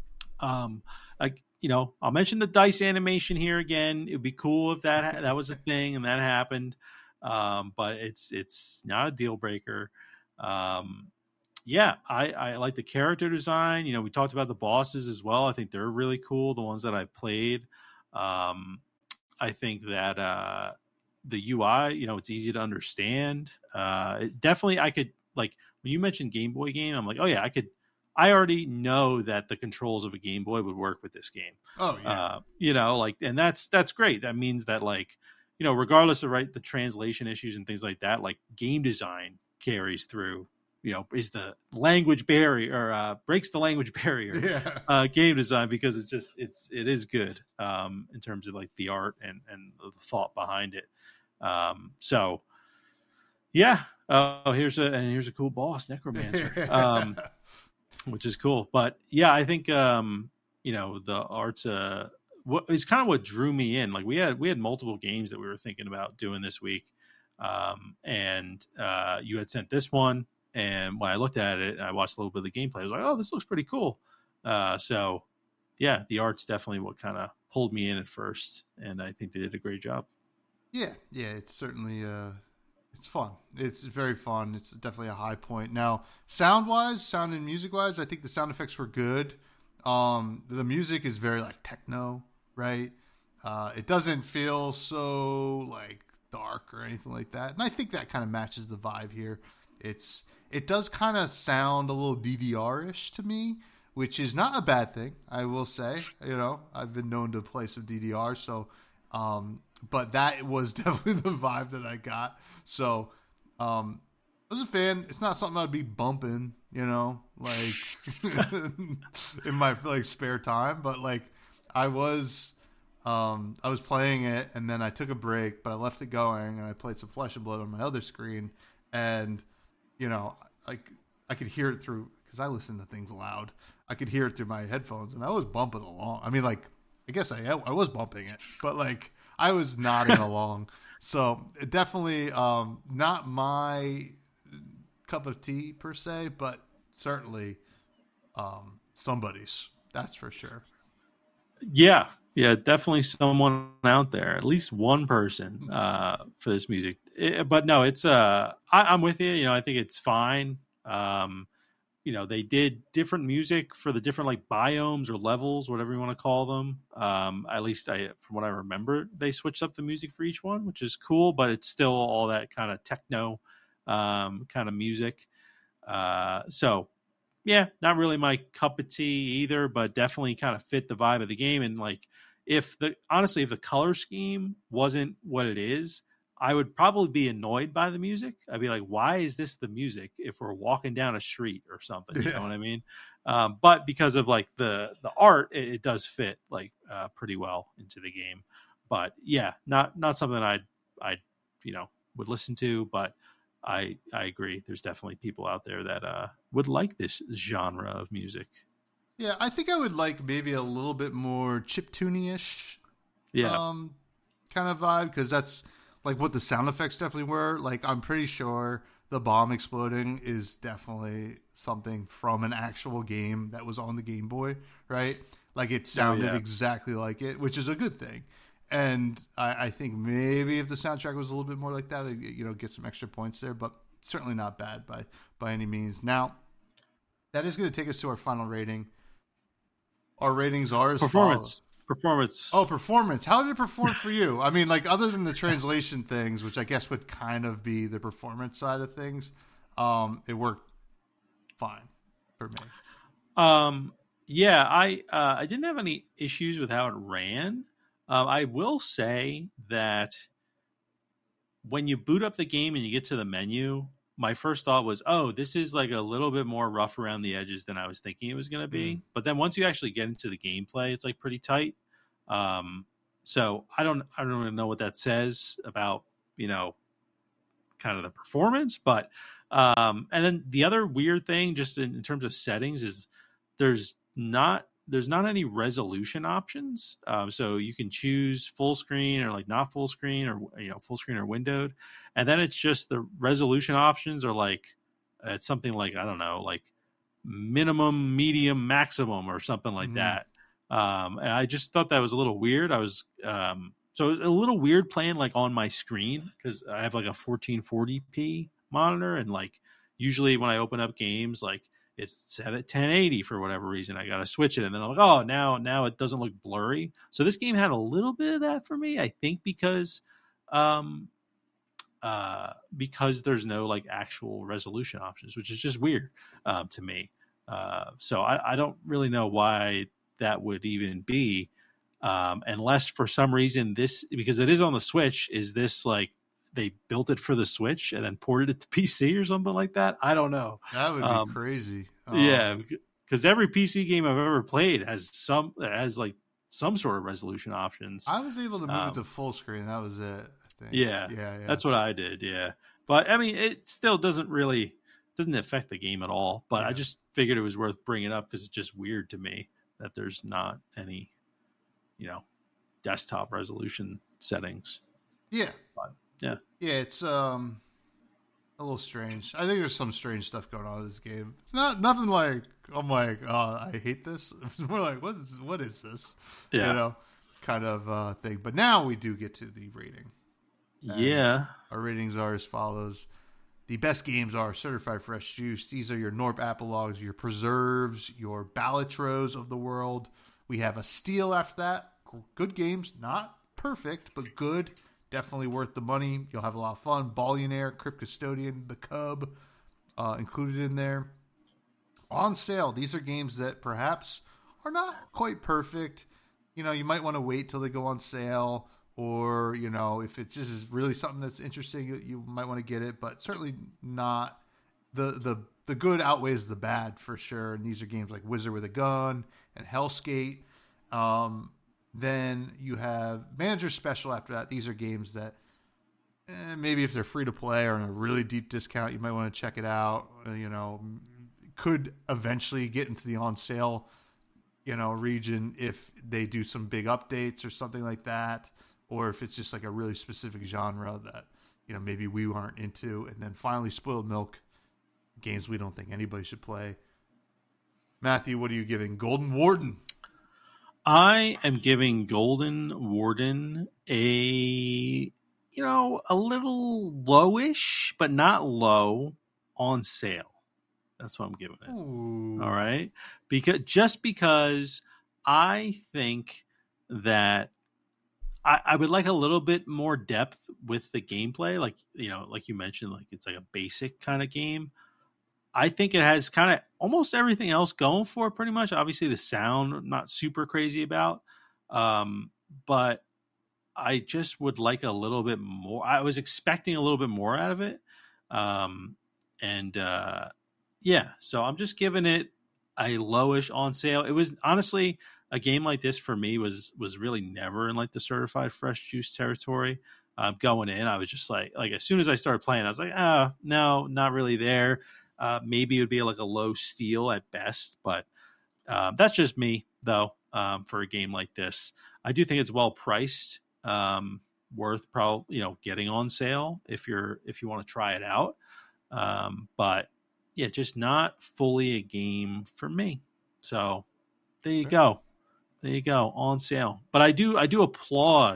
Um, like you know, I'll mention the dice animation here again. It'd be cool if that that was a thing and that happened, um, but it's it's not a deal breaker. Um, yeah, I, I like the character design. You know, we talked about the bosses as well. I think they're really cool. The ones that I've played. Um, I think that uh, the U I, you know, it's easy to understand. Uh, it definitely, I could like when you mentioned Game Boy game, I'm like, oh yeah, I could. I already know that the controls of a Game Boy would work with this game. Oh yeah. Uh, you know, like, and that's that's great. That means that like, you know, regardless of right the translation issues and things like that, like game design carries through. You know, is the language barrier or uh, breaks the language barrier Yeah. uh, game design because it's just it's it is good um, in terms of like the art and and the thought behind it. Um, so yeah, oh here's a and here's a cool boss necromancer, um, which is cool. But yeah, I think um, you know the art's uh, what is kind of what drew me in. Like we had we had multiple games that we were thinking about doing this week, um, and uh, you had sent this one. And when I looked at it, I watched a little bit of the gameplay. I was like, "Oh, this looks pretty cool." Uh, so, yeah, the art's definitely what kind of pulled me in at first, and I think they did a great job. Yeah, yeah, it's certainly uh it's fun. It's very fun. It's definitely a high point. Now, sound wise, sound and music wise, I think the sound effects were good. Um the music is very like techno, right? Uh it doesn't feel so like dark or anything like that. And I think that kind of matches the vibe here. It's it does kind of sound a little D D R-ish to me, which is not a bad thing, I will say. You know, I've been known to play some D D R, so um but that was definitely the vibe that I got. So, um, I was a fan. It's not something I'd be bumping, you know, like in my like spare time. But like, I was, um, I was playing it, and then I took a break, but I left it going, and I played some Flesh and Blood on my other screen, and you know, like I could hear it through because I listen to things loud. I could hear it through my headphones, and I was bumping along. I mean, like, I guess I I was bumping it, but like. I was nodding along. So definitely um, not my cup of tea per se, but certainly um, somebody's. That's for sure. Yeah, yeah, definitely someone out there, at least one person uh, for this music. It, but no, it's uh, I, I'm with you. You know, I think it's fine. Um, you know, they did different music for the different like biomes or levels, whatever you want to call them. Um, at least I, from what I remember, they switched up the music for each one, which is cool, but it's still all that kind of techno um, kind of music. Uh, so yeah, not really my cup of tea either, but definitely kind of fit the vibe of the game. And like, if the, honestly, if the color scheme wasn't what it is, I would probably be annoyed by the music. I'd be like, why is this the music if we're walking down a street or something? You Yeah. know what I mean? Um, but because of like the, the art, it, it does fit like uh, pretty well into the game. But yeah, not, not something I'd, I, you know, would listen to, but I, I agree. There's definitely people out there that uh, would like this genre of music. Yeah, I think I would like maybe a little bit more chiptune-ish Yeah. um, kind of vibe because that's like what the sound effects definitely were. Like I'm pretty sure the bomb exploding is definitely something from an actual game that was on the Game Boy, right? Like it sounded Oh, yeah. exactly like it, which is a good thing. and I, I think maybe if the soundtrack was a little bit more like that, I'd, you know, get some extra points there. But certainly not bad by by any means. Now, that is going to take us to our final rating. Our ratings are as performance. follows. Performance. Oh, performance. How did it perform for you? I mean, like, other than the translation things, which I guess would kind of be the performance side of things, um, it worked fine for me. Um, yeah, I uh, I didn't have any issues with how it ran. Um, I will say that when you boot up the game and you get to the menu, my first thought was, oh, this is like a little bit more rough around the edges than I was thinking it was going to be. Mm. But then once you actually get into the gameplay, it's like pretty tight. Um, so I don't, I don't really know what that says about, you know, kind of the performance, but, um, and then the other weird thing just in, in terms of settings is there's not, there's not any resolution options. Um, so you can choose full screen or like not full screen or, you know, full screen or windowed. And then it's just the resolution options are like, uh, it's something like, I don't know, like minimum, medium, maximum or something like mm-hmm. that. Um, and I just thought that was a little weird. I was, um, so it was a little weird playing like on my screen because I have like a fourteen forty p monitor. And like, usually when I open up games, like, it's set at ten eighty for whatever reason. I got to switch it. And then I'm like, oh, now, now it doesn't look blurry. So this game had a little bit of that for me, I think, because, um, uh, because there's no like actual resolution options, which is just weird, um, to me. Uh, so I, I don't really know why that would even be, um, unless for some reason this, because it is on the Switch, is this like, they built it for the Switch and then ported it to P C or something like that. I don't know. That would be um, crazy. Um, yeah, because every P C game I've ever played has some has like some sort of resolution options. I was able to move um, it to full screen. That was it. I think. Yeah, yeah, yeah. That's what I did. Yeah, but I mean, it still doesn't really doesn't affect the game at all. But yeah. I just figured it was worth bringing up because it's just weird to me that there's not any, you know, desktop resolution settings. Yeah. But, yeah. Yeah, it's um a little strange. I think there's some strange stuff going on in this game. It's not nothing like I'm like, oh, I hate this. It's more like, what is what is this? Yeah. You know, kind of uh, thing. But now we do get to the rating. And yeah. Our ratings are as follows. The best games are Certified Fresh Juice. These are your Norp Apologues, your Preserves, your Balatros of the world. We have a Steel after that. Good games. Not perfect, but good. Definitely worth the money. You'll have a lot of fun. Ballionaire, Crypt Custodian, The Cub, uh, included in there. On sale, these are games that perhaps are not quite perfect. You know, you might want to wait till they go on sale, or, you know, if it's just is really something that's interesting, you, you might want to get it, but certainly not. The, the, the good outweighs the bad for sure. And these are games like Wizard with a Gun and Hellskate. Um, Then you have Manager Special after that. These are games that eh, maybe if they're free to play or in a really deep discount, you might want to check it out. Uh, you know, could eventually get into the on sale, you know, region if they do some big updates or something like that, or if it's just like a really specific genre that, you know, maybe we aren't into. And then finally, Spoiled Milk, games we don't think anybody should play. Matthew, what are you giving Golden Warden? I am giving Golden Warden a, you know, a little lowish, but not low, on sale. That's what I'm giving it. Ooh. All right. Because just because I think that I, I would like a little bit more depth with the gameplay. Like, you know, like you mentioned, like it's like a basic kind of game. I think it has kind of almost everything else going for it pretty much. Obviously the sound, I'm not super crazy about. Um, but I just would like a little bit more. I was expecting a little bit more out of it. Um, and uh, yeah, so I'm just giving it a lowish on sale. It was honestly a game like this for me was, was really never in like the Certified Fresh Juice territory. Um, going in, I was just like, like as soon as I started playing, I was like, ah, oh, no, not really there. Uh, maybe it would be like a low steal at best, but uh, that's just me, though, um, for a game like this. I do think it's well priced, um, worth probably, you know, getting on sale if you're if you want to try it out. Um, but yeah, just not fully a game for me. So there you go, there you go, on sale. But I do I do applaud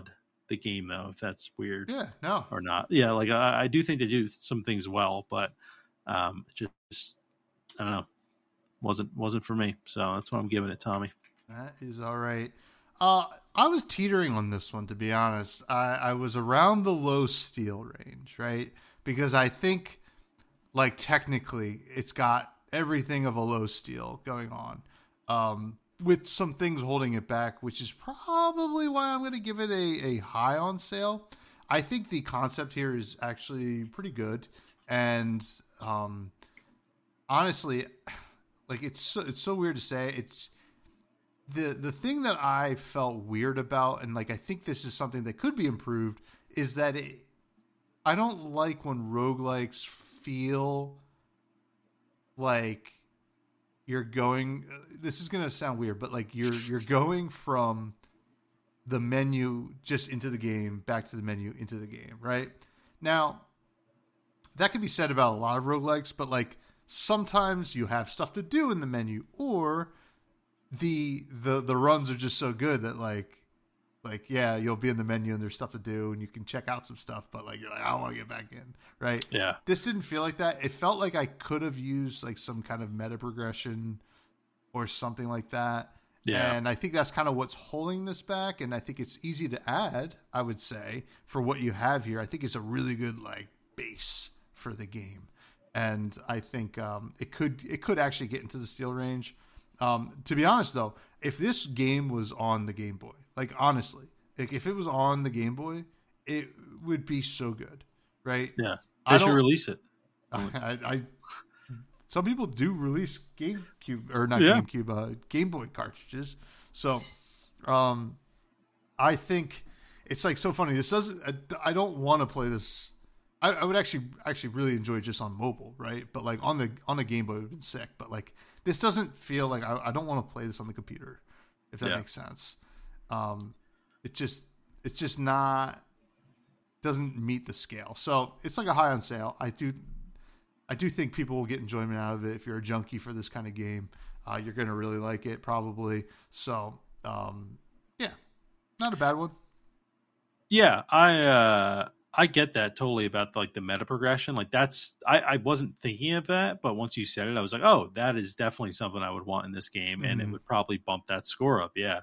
the game though, if that's weird Yeah, no. or not. Yeah, like I, I do think they do some things well, but um, just I don't know, wasn't wasn't for me. So that's what I'm giving it, Tommy. That is all right. Uh, I was teetering on this one, to be honest. I, I was around the low steel range, right? Because I think, like, technically, it's got everything of a low steel going on, um, with some things holding it back, which is probably why I'm going to give it a, a high on sale. I think the concept here is actually pretty good. And um, honestly, like, it's so, it's so weird to say. It's the the thing that I felt weird about, and like I think this is something that could be improved, is that it, I don't like when roguelikes feel like you're going. This is going to sound weird, but like you're you're going from the menu just into the game, back to the menu into the game, right? Now, that could be said about a lot of roguelikes, but like sometimes you have stuff to do in the menu, or the the the runs are just so good that like like yeah, you'll be in the menu and there's stuff to do and you can check out some stuff, but like you're like, I don't want to get back in, right? Yeah. This didn't feel like that. It felt like I could have used like some kind of meta progression or something like that. Yeah. And I think that's kind of what's holding this back. And I think it's easy to add, I would say, for what you have here. I think it's a really good like base for the game. And I think um, it could it could actually get into the steel range. Um, to be honest, though, if this game was on the Game Boy, like honestly, like if it was on the Game Boy, it would be so good, right? Yeah, I they should don't- release it. I, I some people do release GameCube or not Yeah. GameCube, uh, Game Boy cartridges. So, um, I think it's like so funny. This doesn't. I, I don't want to play this. I, I would actually actually really enjoy it just on mobile, right? But like on the on the Game Boy, it would have been sick. But like this doesn't feel like I, I don't want to play this on the computer, if that Yeah. makes sense. Um, it just it's just not doesn't meet the scale. So it's like a high on sale. I do I do think people will get enjoyment out of it. If you're a junkie for this kind of game, uh, you're going to really like it probably. So um, yeah, not a bad one. Yeah, I uh I get that totally about like the meta progression. Like that's I, I wasn't thinking of that, but once you said it, I was like, oh, that is definitely something I would want in this game, and Mhm. it would probably bump that score up. Yeah,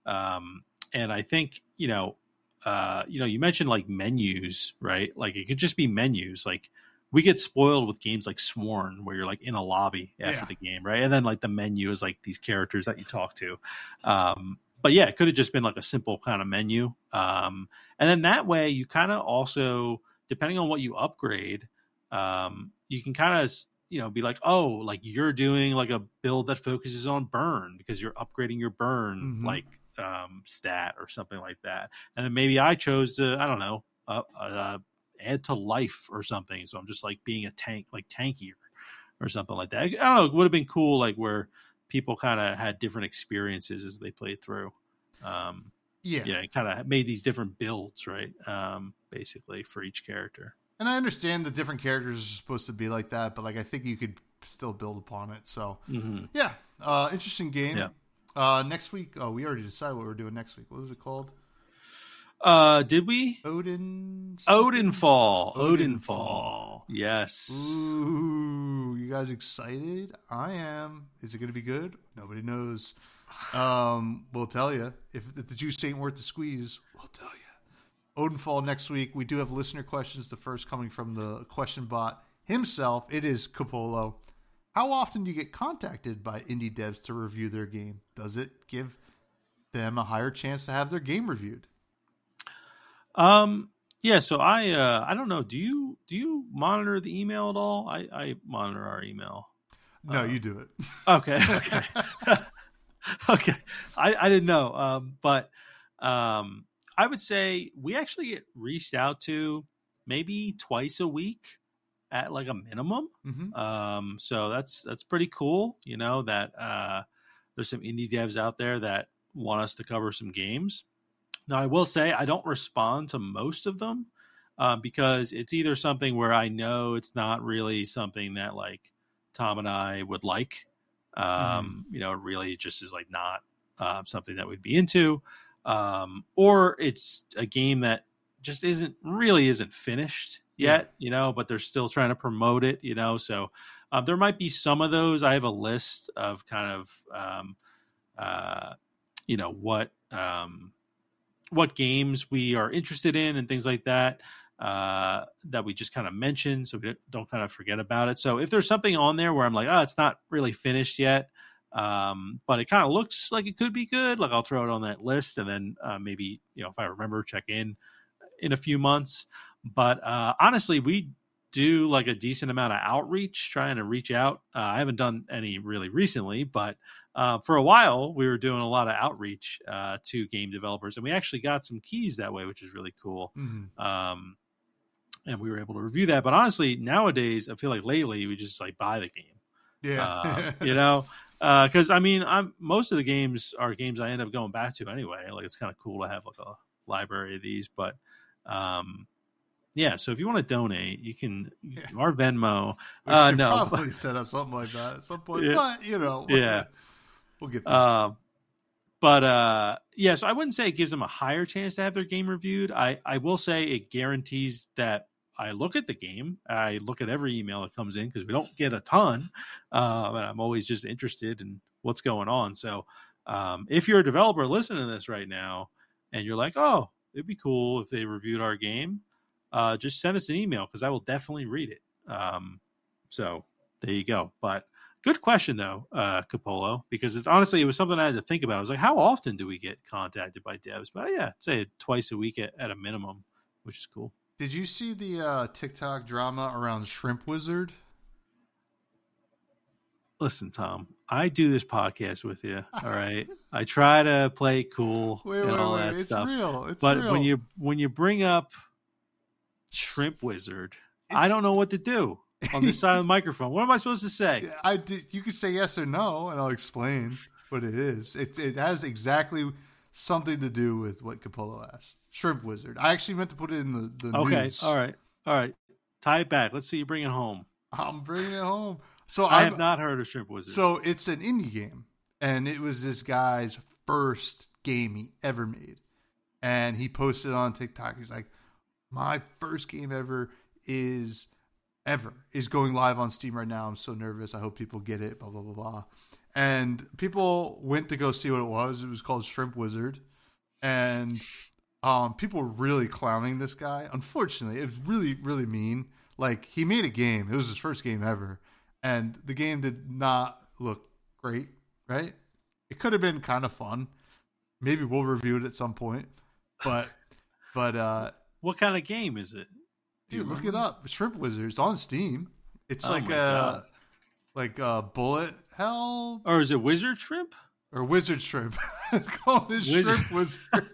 um, and I think you know, uh, you know, you mentioned like menus, right? Like it could just be menus. Like we get spoiled with games like Sworn, where you're like in a lobby after Yeah. the game, right? And then like the menu is like these characters that you talk to. Um, but yeah, it could have just been like a simple kind of menu. Um, and then that way you kind of also, depending on what you upgrade, um, you can kind of, you know, be like, oh, like you're doing like a build that focuses on burn because you're upgrading your burn Mhm. like um, stat or something like that. And then maybe I chose to, I don't know, uh, uh, add to life or something. So I'm just like being a tank, like tankier or something like that. I don't know. It would have been cool, like where people kind of had different experiences as they played through. Um, Yeah. yeah, it kind of made these different builds, right? Um, basically for each character. And I understand the different characters are supposed to be like that, but like I think you could still build upon it. So Mm-hmm. yeah, uh, interesting game. Yeah. Uh, next week, oh, we already decided what we're doing next week. What was it called? Uh, did we? Odin. Odinfall. Odinfall. Odinfall. Yes. Ooh, you guys excited? I am. Is it going to be good? Nobody knows. Um, we'll tell you. If, if the juice ain't worth the squeeze, we'll tell you. Odinfall next week. We do have listener questions. The first coming from the question bot himself. It is Capolo. How often do you get contacted by indie devs to review their game? Does it give them a higher chance to have their game reviewed? Um. Yeah. So I. Uh. I don't know. Do you? Do you monitor the email at all? I. I monitor our email. No, Uh, you do it. Okay. Okay. okay. I. I didn't know. Um. But. Um. I would say we actually get reached out to maybe twice a week at like a minimum. hmm Um, so that's that's pretty cool. You know that uh, there's some indie devs out there that want us to cover some games. Now, I will say I don't respond to most of them uh, because it's either something where I know it's not really something that like Tom and I would like. Um, You know, it really just is like not uh, something that we'd be into. um, or it's a game that just isn't really isn't finished yet, yeah. you know, but they're still trying to promote it, you know. So uh, there might be some of those. I have a list of kind of, um, uh, you know, what um, what games we are interested in and things like that. Uh, that we just kind of mentioned, so we don't kind of forget about it. So if there's something on there where I'm like, oh, it's not really finished yet, um, but it kind of looks like it could be good, like I'll throw it on that list, and then uh, maybe, you know, if I remember, check in in a few months. But uh, honestly, we do like a decent amount of outreach, trying to reach out. Uh, I haven't done any really recently, but uh, for a while we were doing a lot of outreach uh, to game developers, and we actually got some keys that way, which is really cool. Mm-hmm. Um, and we were able to review that. But honestly, nowadays, I feel like lately we just like buy the game. Yeah. Uh, you know, because uh, I mean, I'm most of the games are games I end up going back to anyway. Like it's kind of cool to have like a library of these. But um, yeah, so if you want to donate, you can. Yeah. Our Venmo. We uh, should no, probably but, set up something like that at some point. Yeah. But you know, we'll, yeah, we'll get there. Uh, But uh, yeah, so I wouldn't say it gives them a higher chance to have their game reviewed. I, I will say it guarantees that I look at the game. I look at every email that comes in because we don't get a ton. Uh, and I'm always just interested in what's going on. So um, if you're a developer listening to this right now and you're like, oh, it'd be cool if they reviewed our game, uh, just send us an email because I will definitely read it. Um, so there you go. But good question, though, uh, Capolo, because it's honestly, it was something I had to think about. I was like, how often do we get contacted by devs? But yeah, I'd say twice a week at, at a minimum, which is cool. Did you see the uh, TikTok drama around Shrimp Wizard? Listen, Tom, I do this podcast with you, all right? I try to play cool wait, and wait, all wait. that it's stuff. Real. It's but real. when you when you bring up Shrimp Wizard, it's... I don't know what to do. On this side of the microphone, what am I supposed to say? I did. You can say yes or no, and I'll explain what it is. It it has exactly something to do with what Capolo asked. Shrimp Wizard. I actually meant to put it in the, the okay. news. Okay, all right, all right. Tie it back. Let's see you bring it home. I'm bringing it home. So I I've, have not heard of Shrimp Wizard. So it's an indie game, and it was this guy's first game he ever made, and he posted on TikTok. He's like, "My first game ever is." Ever is going live on Steam right now. I'm so nervous. I hope people get it. Blah blah blah blah. And people went to go see what it was. It was called Shrimp Wizard, and um, people were really clowning this guy. Unfortunately, it was really really mean. Like he made a game. It was his first game ever, and the game did not look great. Right? It could have been kind of fun. Maybe we'll review it at some point. But but uh, what kind of game is it? Dude, look it up. Shrimp Wizard. It's on Steam. It's oh like a God. like a bullet hell, or is it Wizard Shrimp or Wizard Shrimp? Call it Shrimp Wizard.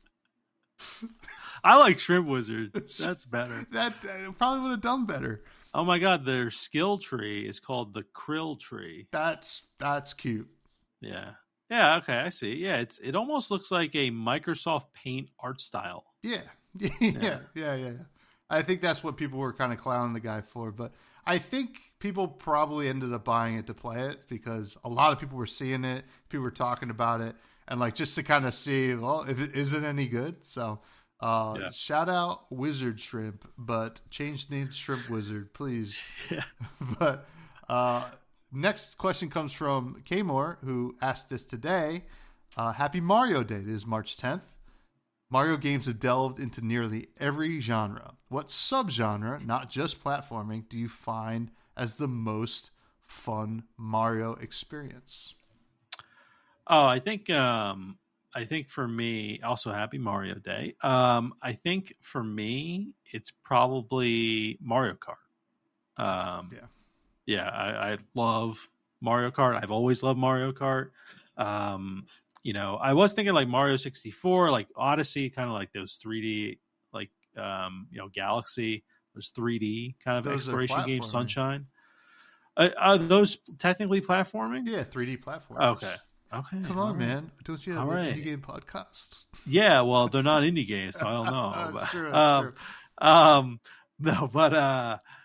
I like Shrimp Wizard. That's better. That uh, probably would have done better. Oh my God, their skill tree is called the Krill Tree. That's that's cute. Yeah. Yeah. Okay, I see. Yeah, it's it almost looks like a Microsoft Paint art style. Yeah. yeah. Yeah. Yeah. Yeah. I think that's what people were kind of clowning the guy for, but I think people probably ended up buying it to play it because a lot of people were seeing it, people were talking about it, and like just to kind of see, well, if it is it any good. So, uh, yeah. Shout out Wizard Shrimp, but change the name to Shrimp Wizard, please. Yeah. But uh, next question comes from K-More, who asked this today. Uh, Happy Mario Day. It is March tenth. Mario games have delved into nearly every genre. What subgenre, not just platforming, do you find as the most fun Mario experience? Oh, I think um, I think for me, also Happy Mario Day. Um, I think for me, it's probably Mario Kart. Um, yeah, yeah, I, I love Mario Kart. I've always loved Mario Kart. Um, You know, I was thinking like Mario sixty-four, like Odyssey, kind of like those three D, like, um, you know, Galaxy, those three D kind of those exploration games, Sunshine. Uh, are those technically platforming? Yeah, three D platforming. Okay. Okay. Come on, right. man. Don't you have all an right. indie game podcast? Yeah, well, they're not indie games, so I don't know. That's true, that's um, true. Um, no, but uh,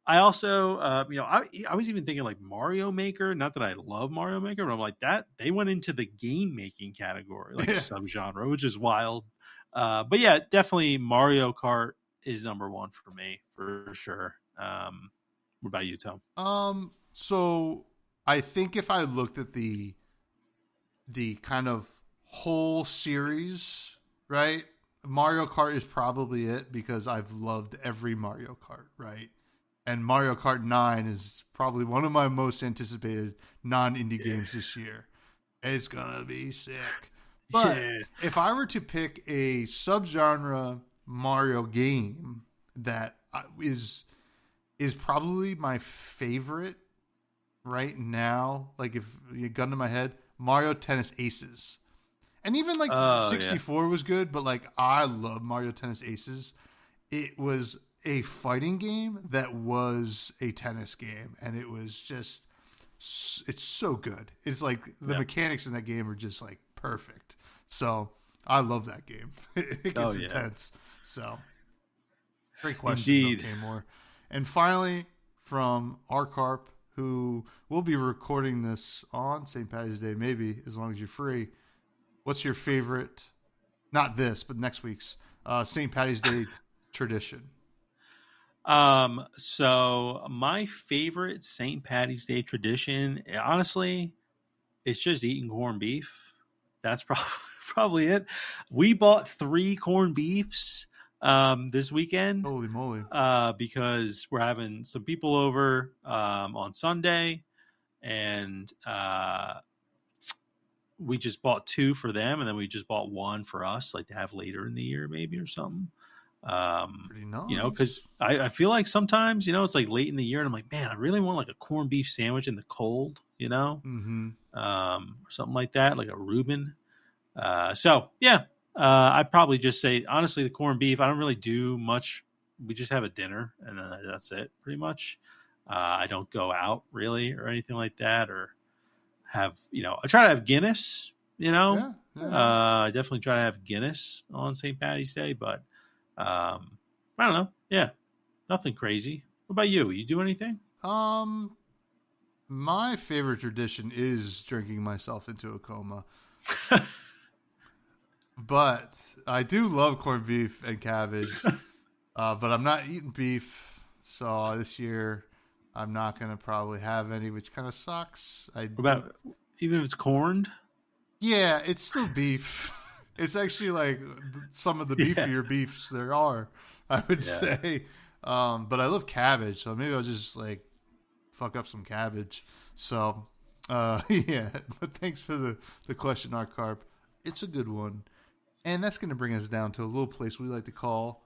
I also, uh, you know, I I was even thinking like Mario Maker. Not that I love Mario Maker, but I'm like that they went into the game making category, like Yeah. subgenre, which is wild. Uh, but yeah, definitely Mario Kart is number one for me for sure. Um, what about you, Tom? Um. So I think if I looked at the the kind of whole series, right? Mario Kart is probably it because I've loved every Mario Kart, right? And Mario Kart nine is probably one of my most anticipated non-indie Yeah. games this year. It's gonna be sick. But Yeah. if I were to pick a subgenre Mario game that is is probably my favorite right now, like if you gun to my head, Mario Tennis Aces. And even like Oh yeah. sixty-four was good, but like I love Mario Tennis Aces. It was a fighting game that was a tennis game, and it was just it's so good. It's like the Yeah. mechanics in that game are just like perfect. So I love that game. It gets Oh, yeah. intense. So great question, Indeed. Bill Kamore. And finally, from Arcarp, who will be recording this on Saint Patty's Day, maybe as long as you're free. What's your favorite? Not this, but next week's uh, Saint Patty's Day tradition. Um, so my favorite Saint Patty's Day tradition, honestly, it's just eating corned beef. That's probably probably it. We bought three corned beefs um, this weekend Holy moly! uh, because we're having some people over um, on Sunday, and uh, we just bought two for them, and then we just bought one for us, like to have later in the year, maybe or something. Um, Pretty nice. You know, because I, I feel like sometimes, you know, it's like late in the year, and I'm like, man, I really want like a corned beef sandwich in the cold, you know, Mm-hmm. um, or something like that, like a Reuben. Uh, so yeah, uh, I'd probably just say honestly, the corned beef. I don't really do much. We just have a dinner, and then that's it, pretty much. Uh, I don't go out really or anything like that, or have you know. I try to have Guinness. You know, Yeah, yeah, yeah. uh, I definitely try to have Guinness on Saint Patty's Day, but um, I don't know. Yeah, nothing crazy. What about you? You do anything? Um, my favorite tradition is drinking myself into a coma. But I do love corned beef and cabbage. uh, but I'm not eating beef, so this year I'm not gonna probably have any, which kind of sucks. I What about even if it's corned? yeah, it's still beef. It's actually like some of the Yeah. beefier beefs there are, I would Yeah. say. Um, but I love cabbage, so maybe I'll just like fuck up some cabbage. So, uh, yeah. But thanks for the, the question, Art Carp. It's a good one. And that's going to bring us down to a little place we like to call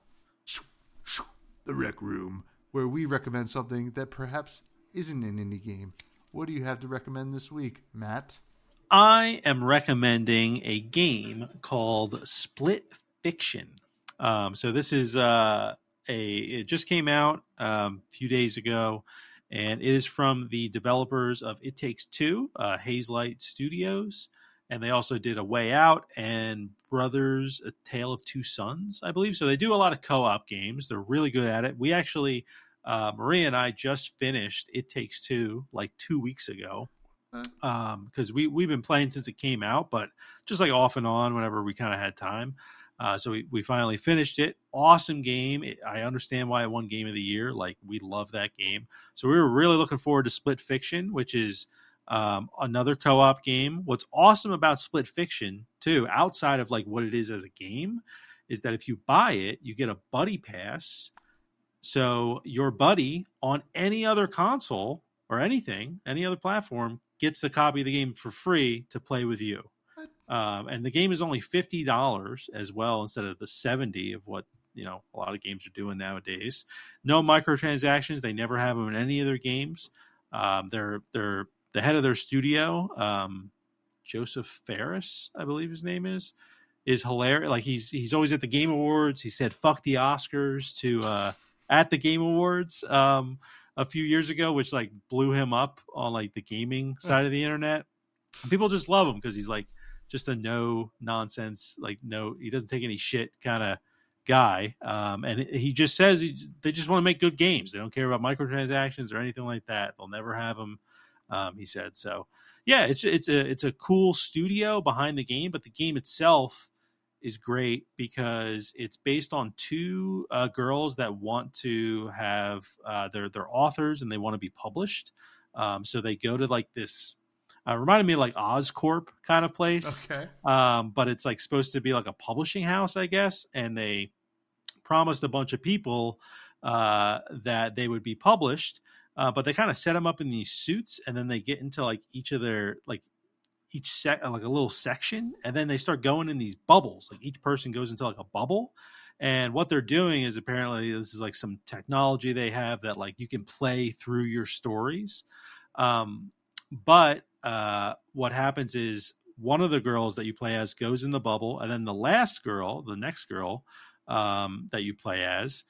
the Rec Room, where we recommend something that perhaps isn't an indie game. What do you have to recommend this week, Matt? I am recommending a game called Split Fiction. Um, so this is uh, a it just came out um, a few days ago, and it is from the developers of It Takes Two, uh, Hazelight Studios, and they also did A Way Out and Brothers: A Tale of Two Sons, I believe. So they do a lot of co-op games. They're really good at it. We actually, uh, Maria and I just finished It Takes Two like two weeks ago. Um, because we we've been playing since it came out, but just like off and on whenever we kind of had time. Uh, so we, we finally finished it. Awesome game. It, I understand why it won Game of the Year. Like we love that game. So we were really looking forward to Split Fiction, which is um, another co-op game. What's awesome about Split Fiction too, outside of like what it is as a game, is that if you buy it, you get a buddy pass. So your buddy on any other console or anything, any other platform, gets a copy of the game for free to play with you. Um, and the game is only fifty dollars as well instead of the seventy of what, you know, a lot of games are doing nowadays. No microtransactions. They never have them in any of their games. Um, they're, they're the head of their studio, um, Joseph Ferris, I believe his name is, is hilarious. Like he's, he's always at the Game Awards. He said, fuck the Oscars to, uh, at the Game Awards, um, a few years ago, which like blew him up on like the gaming side of the internet. And people just love him because he's like just a no nonsense, like no, he doesn't take any shit kind of guy, um, and he just says he, they just want to make good games. They don't care about microtransactions or anything like that. They'll never have them. Um, he said so. Yeah, it's it's a it's a cool studio behind the game, but the game itself is great because it's based on two uh, girls that want to have uh, they're they're authors and they want to be published. Um, so they go to like this. Uh, reminded me of like Oscorp kind of place. Okay. Um, but it's like supposed to be like a publishing house, I guess, and they promised a bunch of people uh, that they would be published, uh, but they kind of set them up in these suits, and then they get into like each of their like each sec like a little section, and then they start going in these bubbles. Like each person goes into like a bubble, and what they're doing is apparently this is like some technology they have that like you can play through your stories. Um, but uh, what happens is one of the girls that you play as goes in the bubble, and then the last girl, the next girl um, that you play as,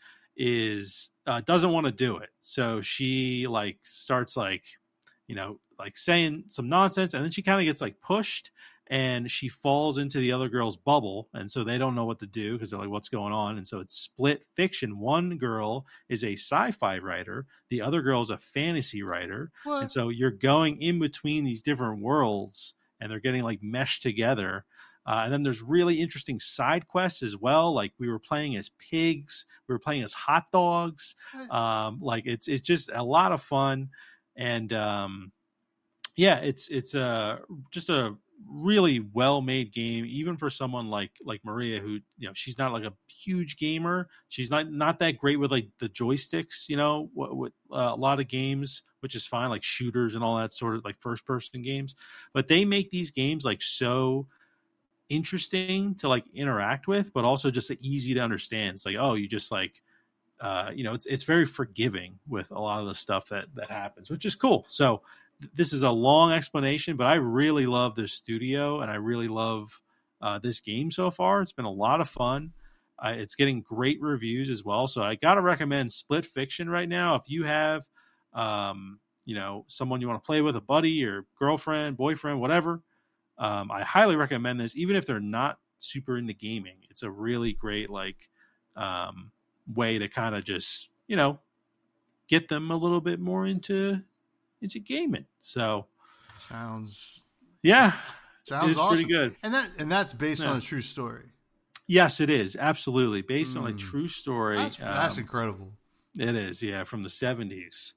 is uh, doesn't want to do it. So she like starts like, you know, like saying some nonsense, and then she kind of gets like pushed, and she falls into the other girl's bubble, and so they don't know what to do because they're like, what's going on? And so it's split fiction. One girl is a sci-fi writer, the other girl is a fantasy writer. What? And so you're going in between these different worlds, and they're getting like meshed together. Uh, and then there's really interesting side quests as well. Like we were playing as pigs, we were playing as hot dogs. Um, like it's it's just a lot of fun, and um, yeah, it's it's a just a really well made game, even for someone like like Maria, who, you know, she's not like a huge gamer. She's not not that great with like the joysticks, you know, with, with uh, a lot of games, which is fine, like shooters and all that sort of like first person games. But they make these games like so interesting to like interact with, but also just like, easy to understand. It's like, oh, you just like uh, you know, it's it's very forgiving with a lot of the stuff that that happens, which is cool. So this is a long explanation, but I really love this studio, and I really love uh, this game so far. It's been a lot of fun. Uh, it's getting great reviews as well. So I got to recommend Split Fiction right now. If you have, um, you know, someone you want to play with, a buddy or girlfriend, boyfriend, whatever, um, I highly recommend this, even if they're not super into gaming. It's a really great, like, um, way to kind of just, you know, get them a little bit more into into gaming. So sounds yeah, sounds it's awesome. pretty good. And that and that's based Yeah. on a true story. Yes, it is absolutely based Mm. on a true story. That's, that's Um, incredible. It is, yeah, from the seventies.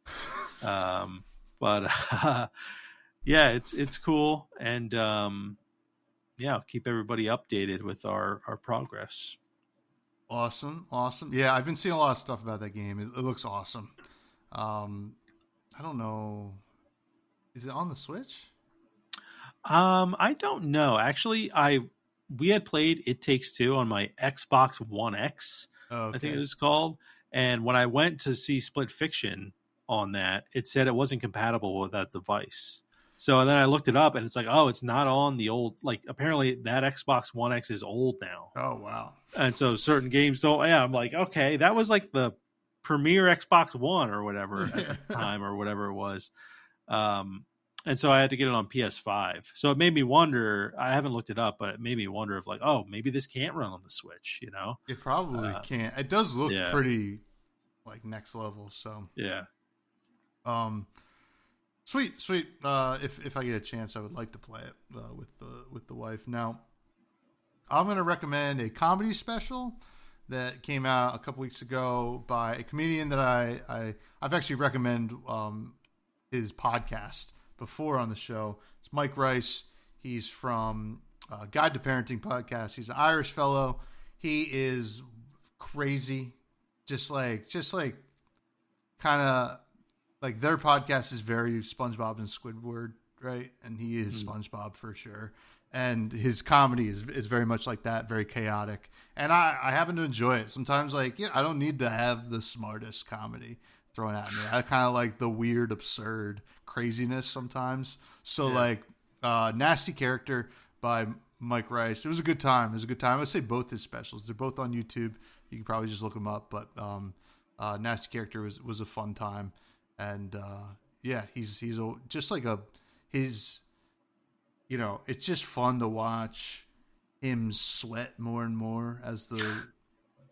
um, but uh, yeah, it's it's cool, and um, yeah, I'll keep everybody updated with our our progress. Awesome, awesome. Yeah, I've been seeing a lot of stuff about that game. It, it looks awesome. Um, I don't know. Is it on the Switch? Um, I don't know. Actually, I we had played It Takes Two on my Xbox One X, Oh, okay. I think it was called. And when I went to see Split Fiction on that, it said it wasn't compatible with that device. So then I looked it up, and it's like, oh, it's not on the old. Like apparently that Xbox One X is old now, Oh, wow. and so certain games don't. Yeah, I'm like, okay, that was like the premier Xbox One or whatever at the time, or whatever it was. Um, and so I had to get it on P S five. So it made me wonder. I haven't looked it up, but it made me wonder if like, oh, maybe this can't run on the Switch. You know? It probably Uh, can't. It does look yeah. pretty like next level. So, Yeah. um, sweet, sweet. Uh, if if I get a chance, I would like to play it uh, with the with the wife. Now, I'm going to recommend a comedy special that came out a couple weeks ago by a comedian that I, I I've actually recommended um, his podcast before on the show. It's Mike Rice. He's from uh, Guide to Parenting podcast. He's an Irish fellow. He is crazy, just like just like kind of like their podcast is very SpongeBob and Squidward, right? And he is Mm. SpongeBob for sure. And his comedy is is very much like that, very chaotic. And I, I happen to enjoy it. Sometimes, like, yeah, I don't need to have the smartest comedy thrown at me. I kind of like the weird, absurd craziness sometimes. So, Yeah. like, uh, Nasty Character by Mike Rice. It was a good time. It was a good time. I would say both his specials. They're both on YouTube. You can probably just look them up. But um, uh, Nasty Character was was a fun time. And uh, yeah, he's he's a, just like a his. You know, it's just fun to watch him sweat more and more as the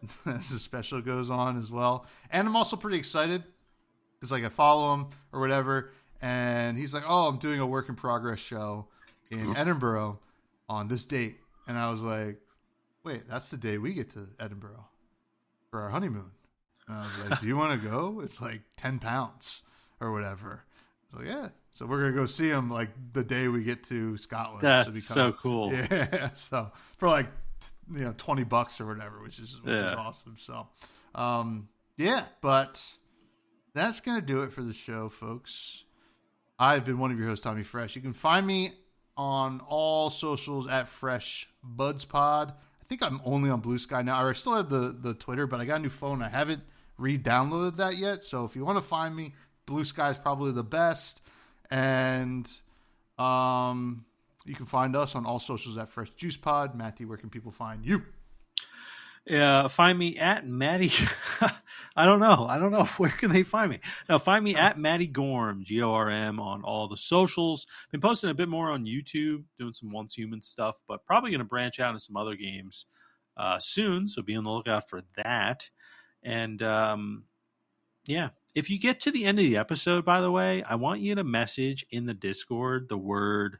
as the special goes on as well. And I'm also pretty excited because like I follow him or whatever, and he's like, "Oh, I'm doing a work in progress show in Edinburgh on this date," and I was like, "Wait, that's the day we get to Edinburgh for our honeymoon." And I was like, "Do you want to go? It's like ten pounds or whatever." I was like, "Yeah." So we're gonna go see him like the day we get to Scotland. That's so, so cool. Yeah. So for like you know twenty bucks or whatever, which is which yeah. is awesome. So um, yeah, but that's gonna do it for the show, folks. I've been one of your hosts, Tommy Fresh. You can find me on all socials at Fresh Buds Pod. I think I'm only on Blue Sky now. I still have the, the Twitter, but I got a new phone. I haven't re-downloaded that yet. So if you want to find me, Blue Sky is probably the best. And um, you can find us on all socials at Fresh Juice Pod. Matthew, where can people find you? Uh, find me at Maddie. I don't know. I don't know. Where can they find me? Now, find me at Maddie Gorm, G O R M, on all the socials. Been posting a bit more on YouTube, doing some Once Human stuff, but probably going to branch out into some other games uh, soon. So be on the lookout for that. And um, yeah, if you get to the end of the episode, by the way, I want you to message in the Discord the word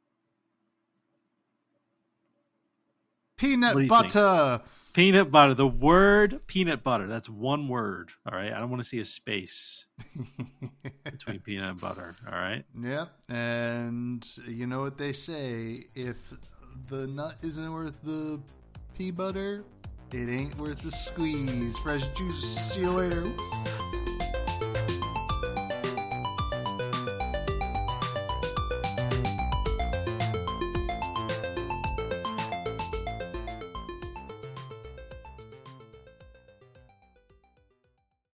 peanut butter. Think? Peanut butter. The word peanut butter. That's one word. All right. I don't want to see a space between peanut and butter. All right. Yep. And you know what they say: if the nut isn't worth the pea butter, it ain't worth the squeeze. Fresh Juice. See you later.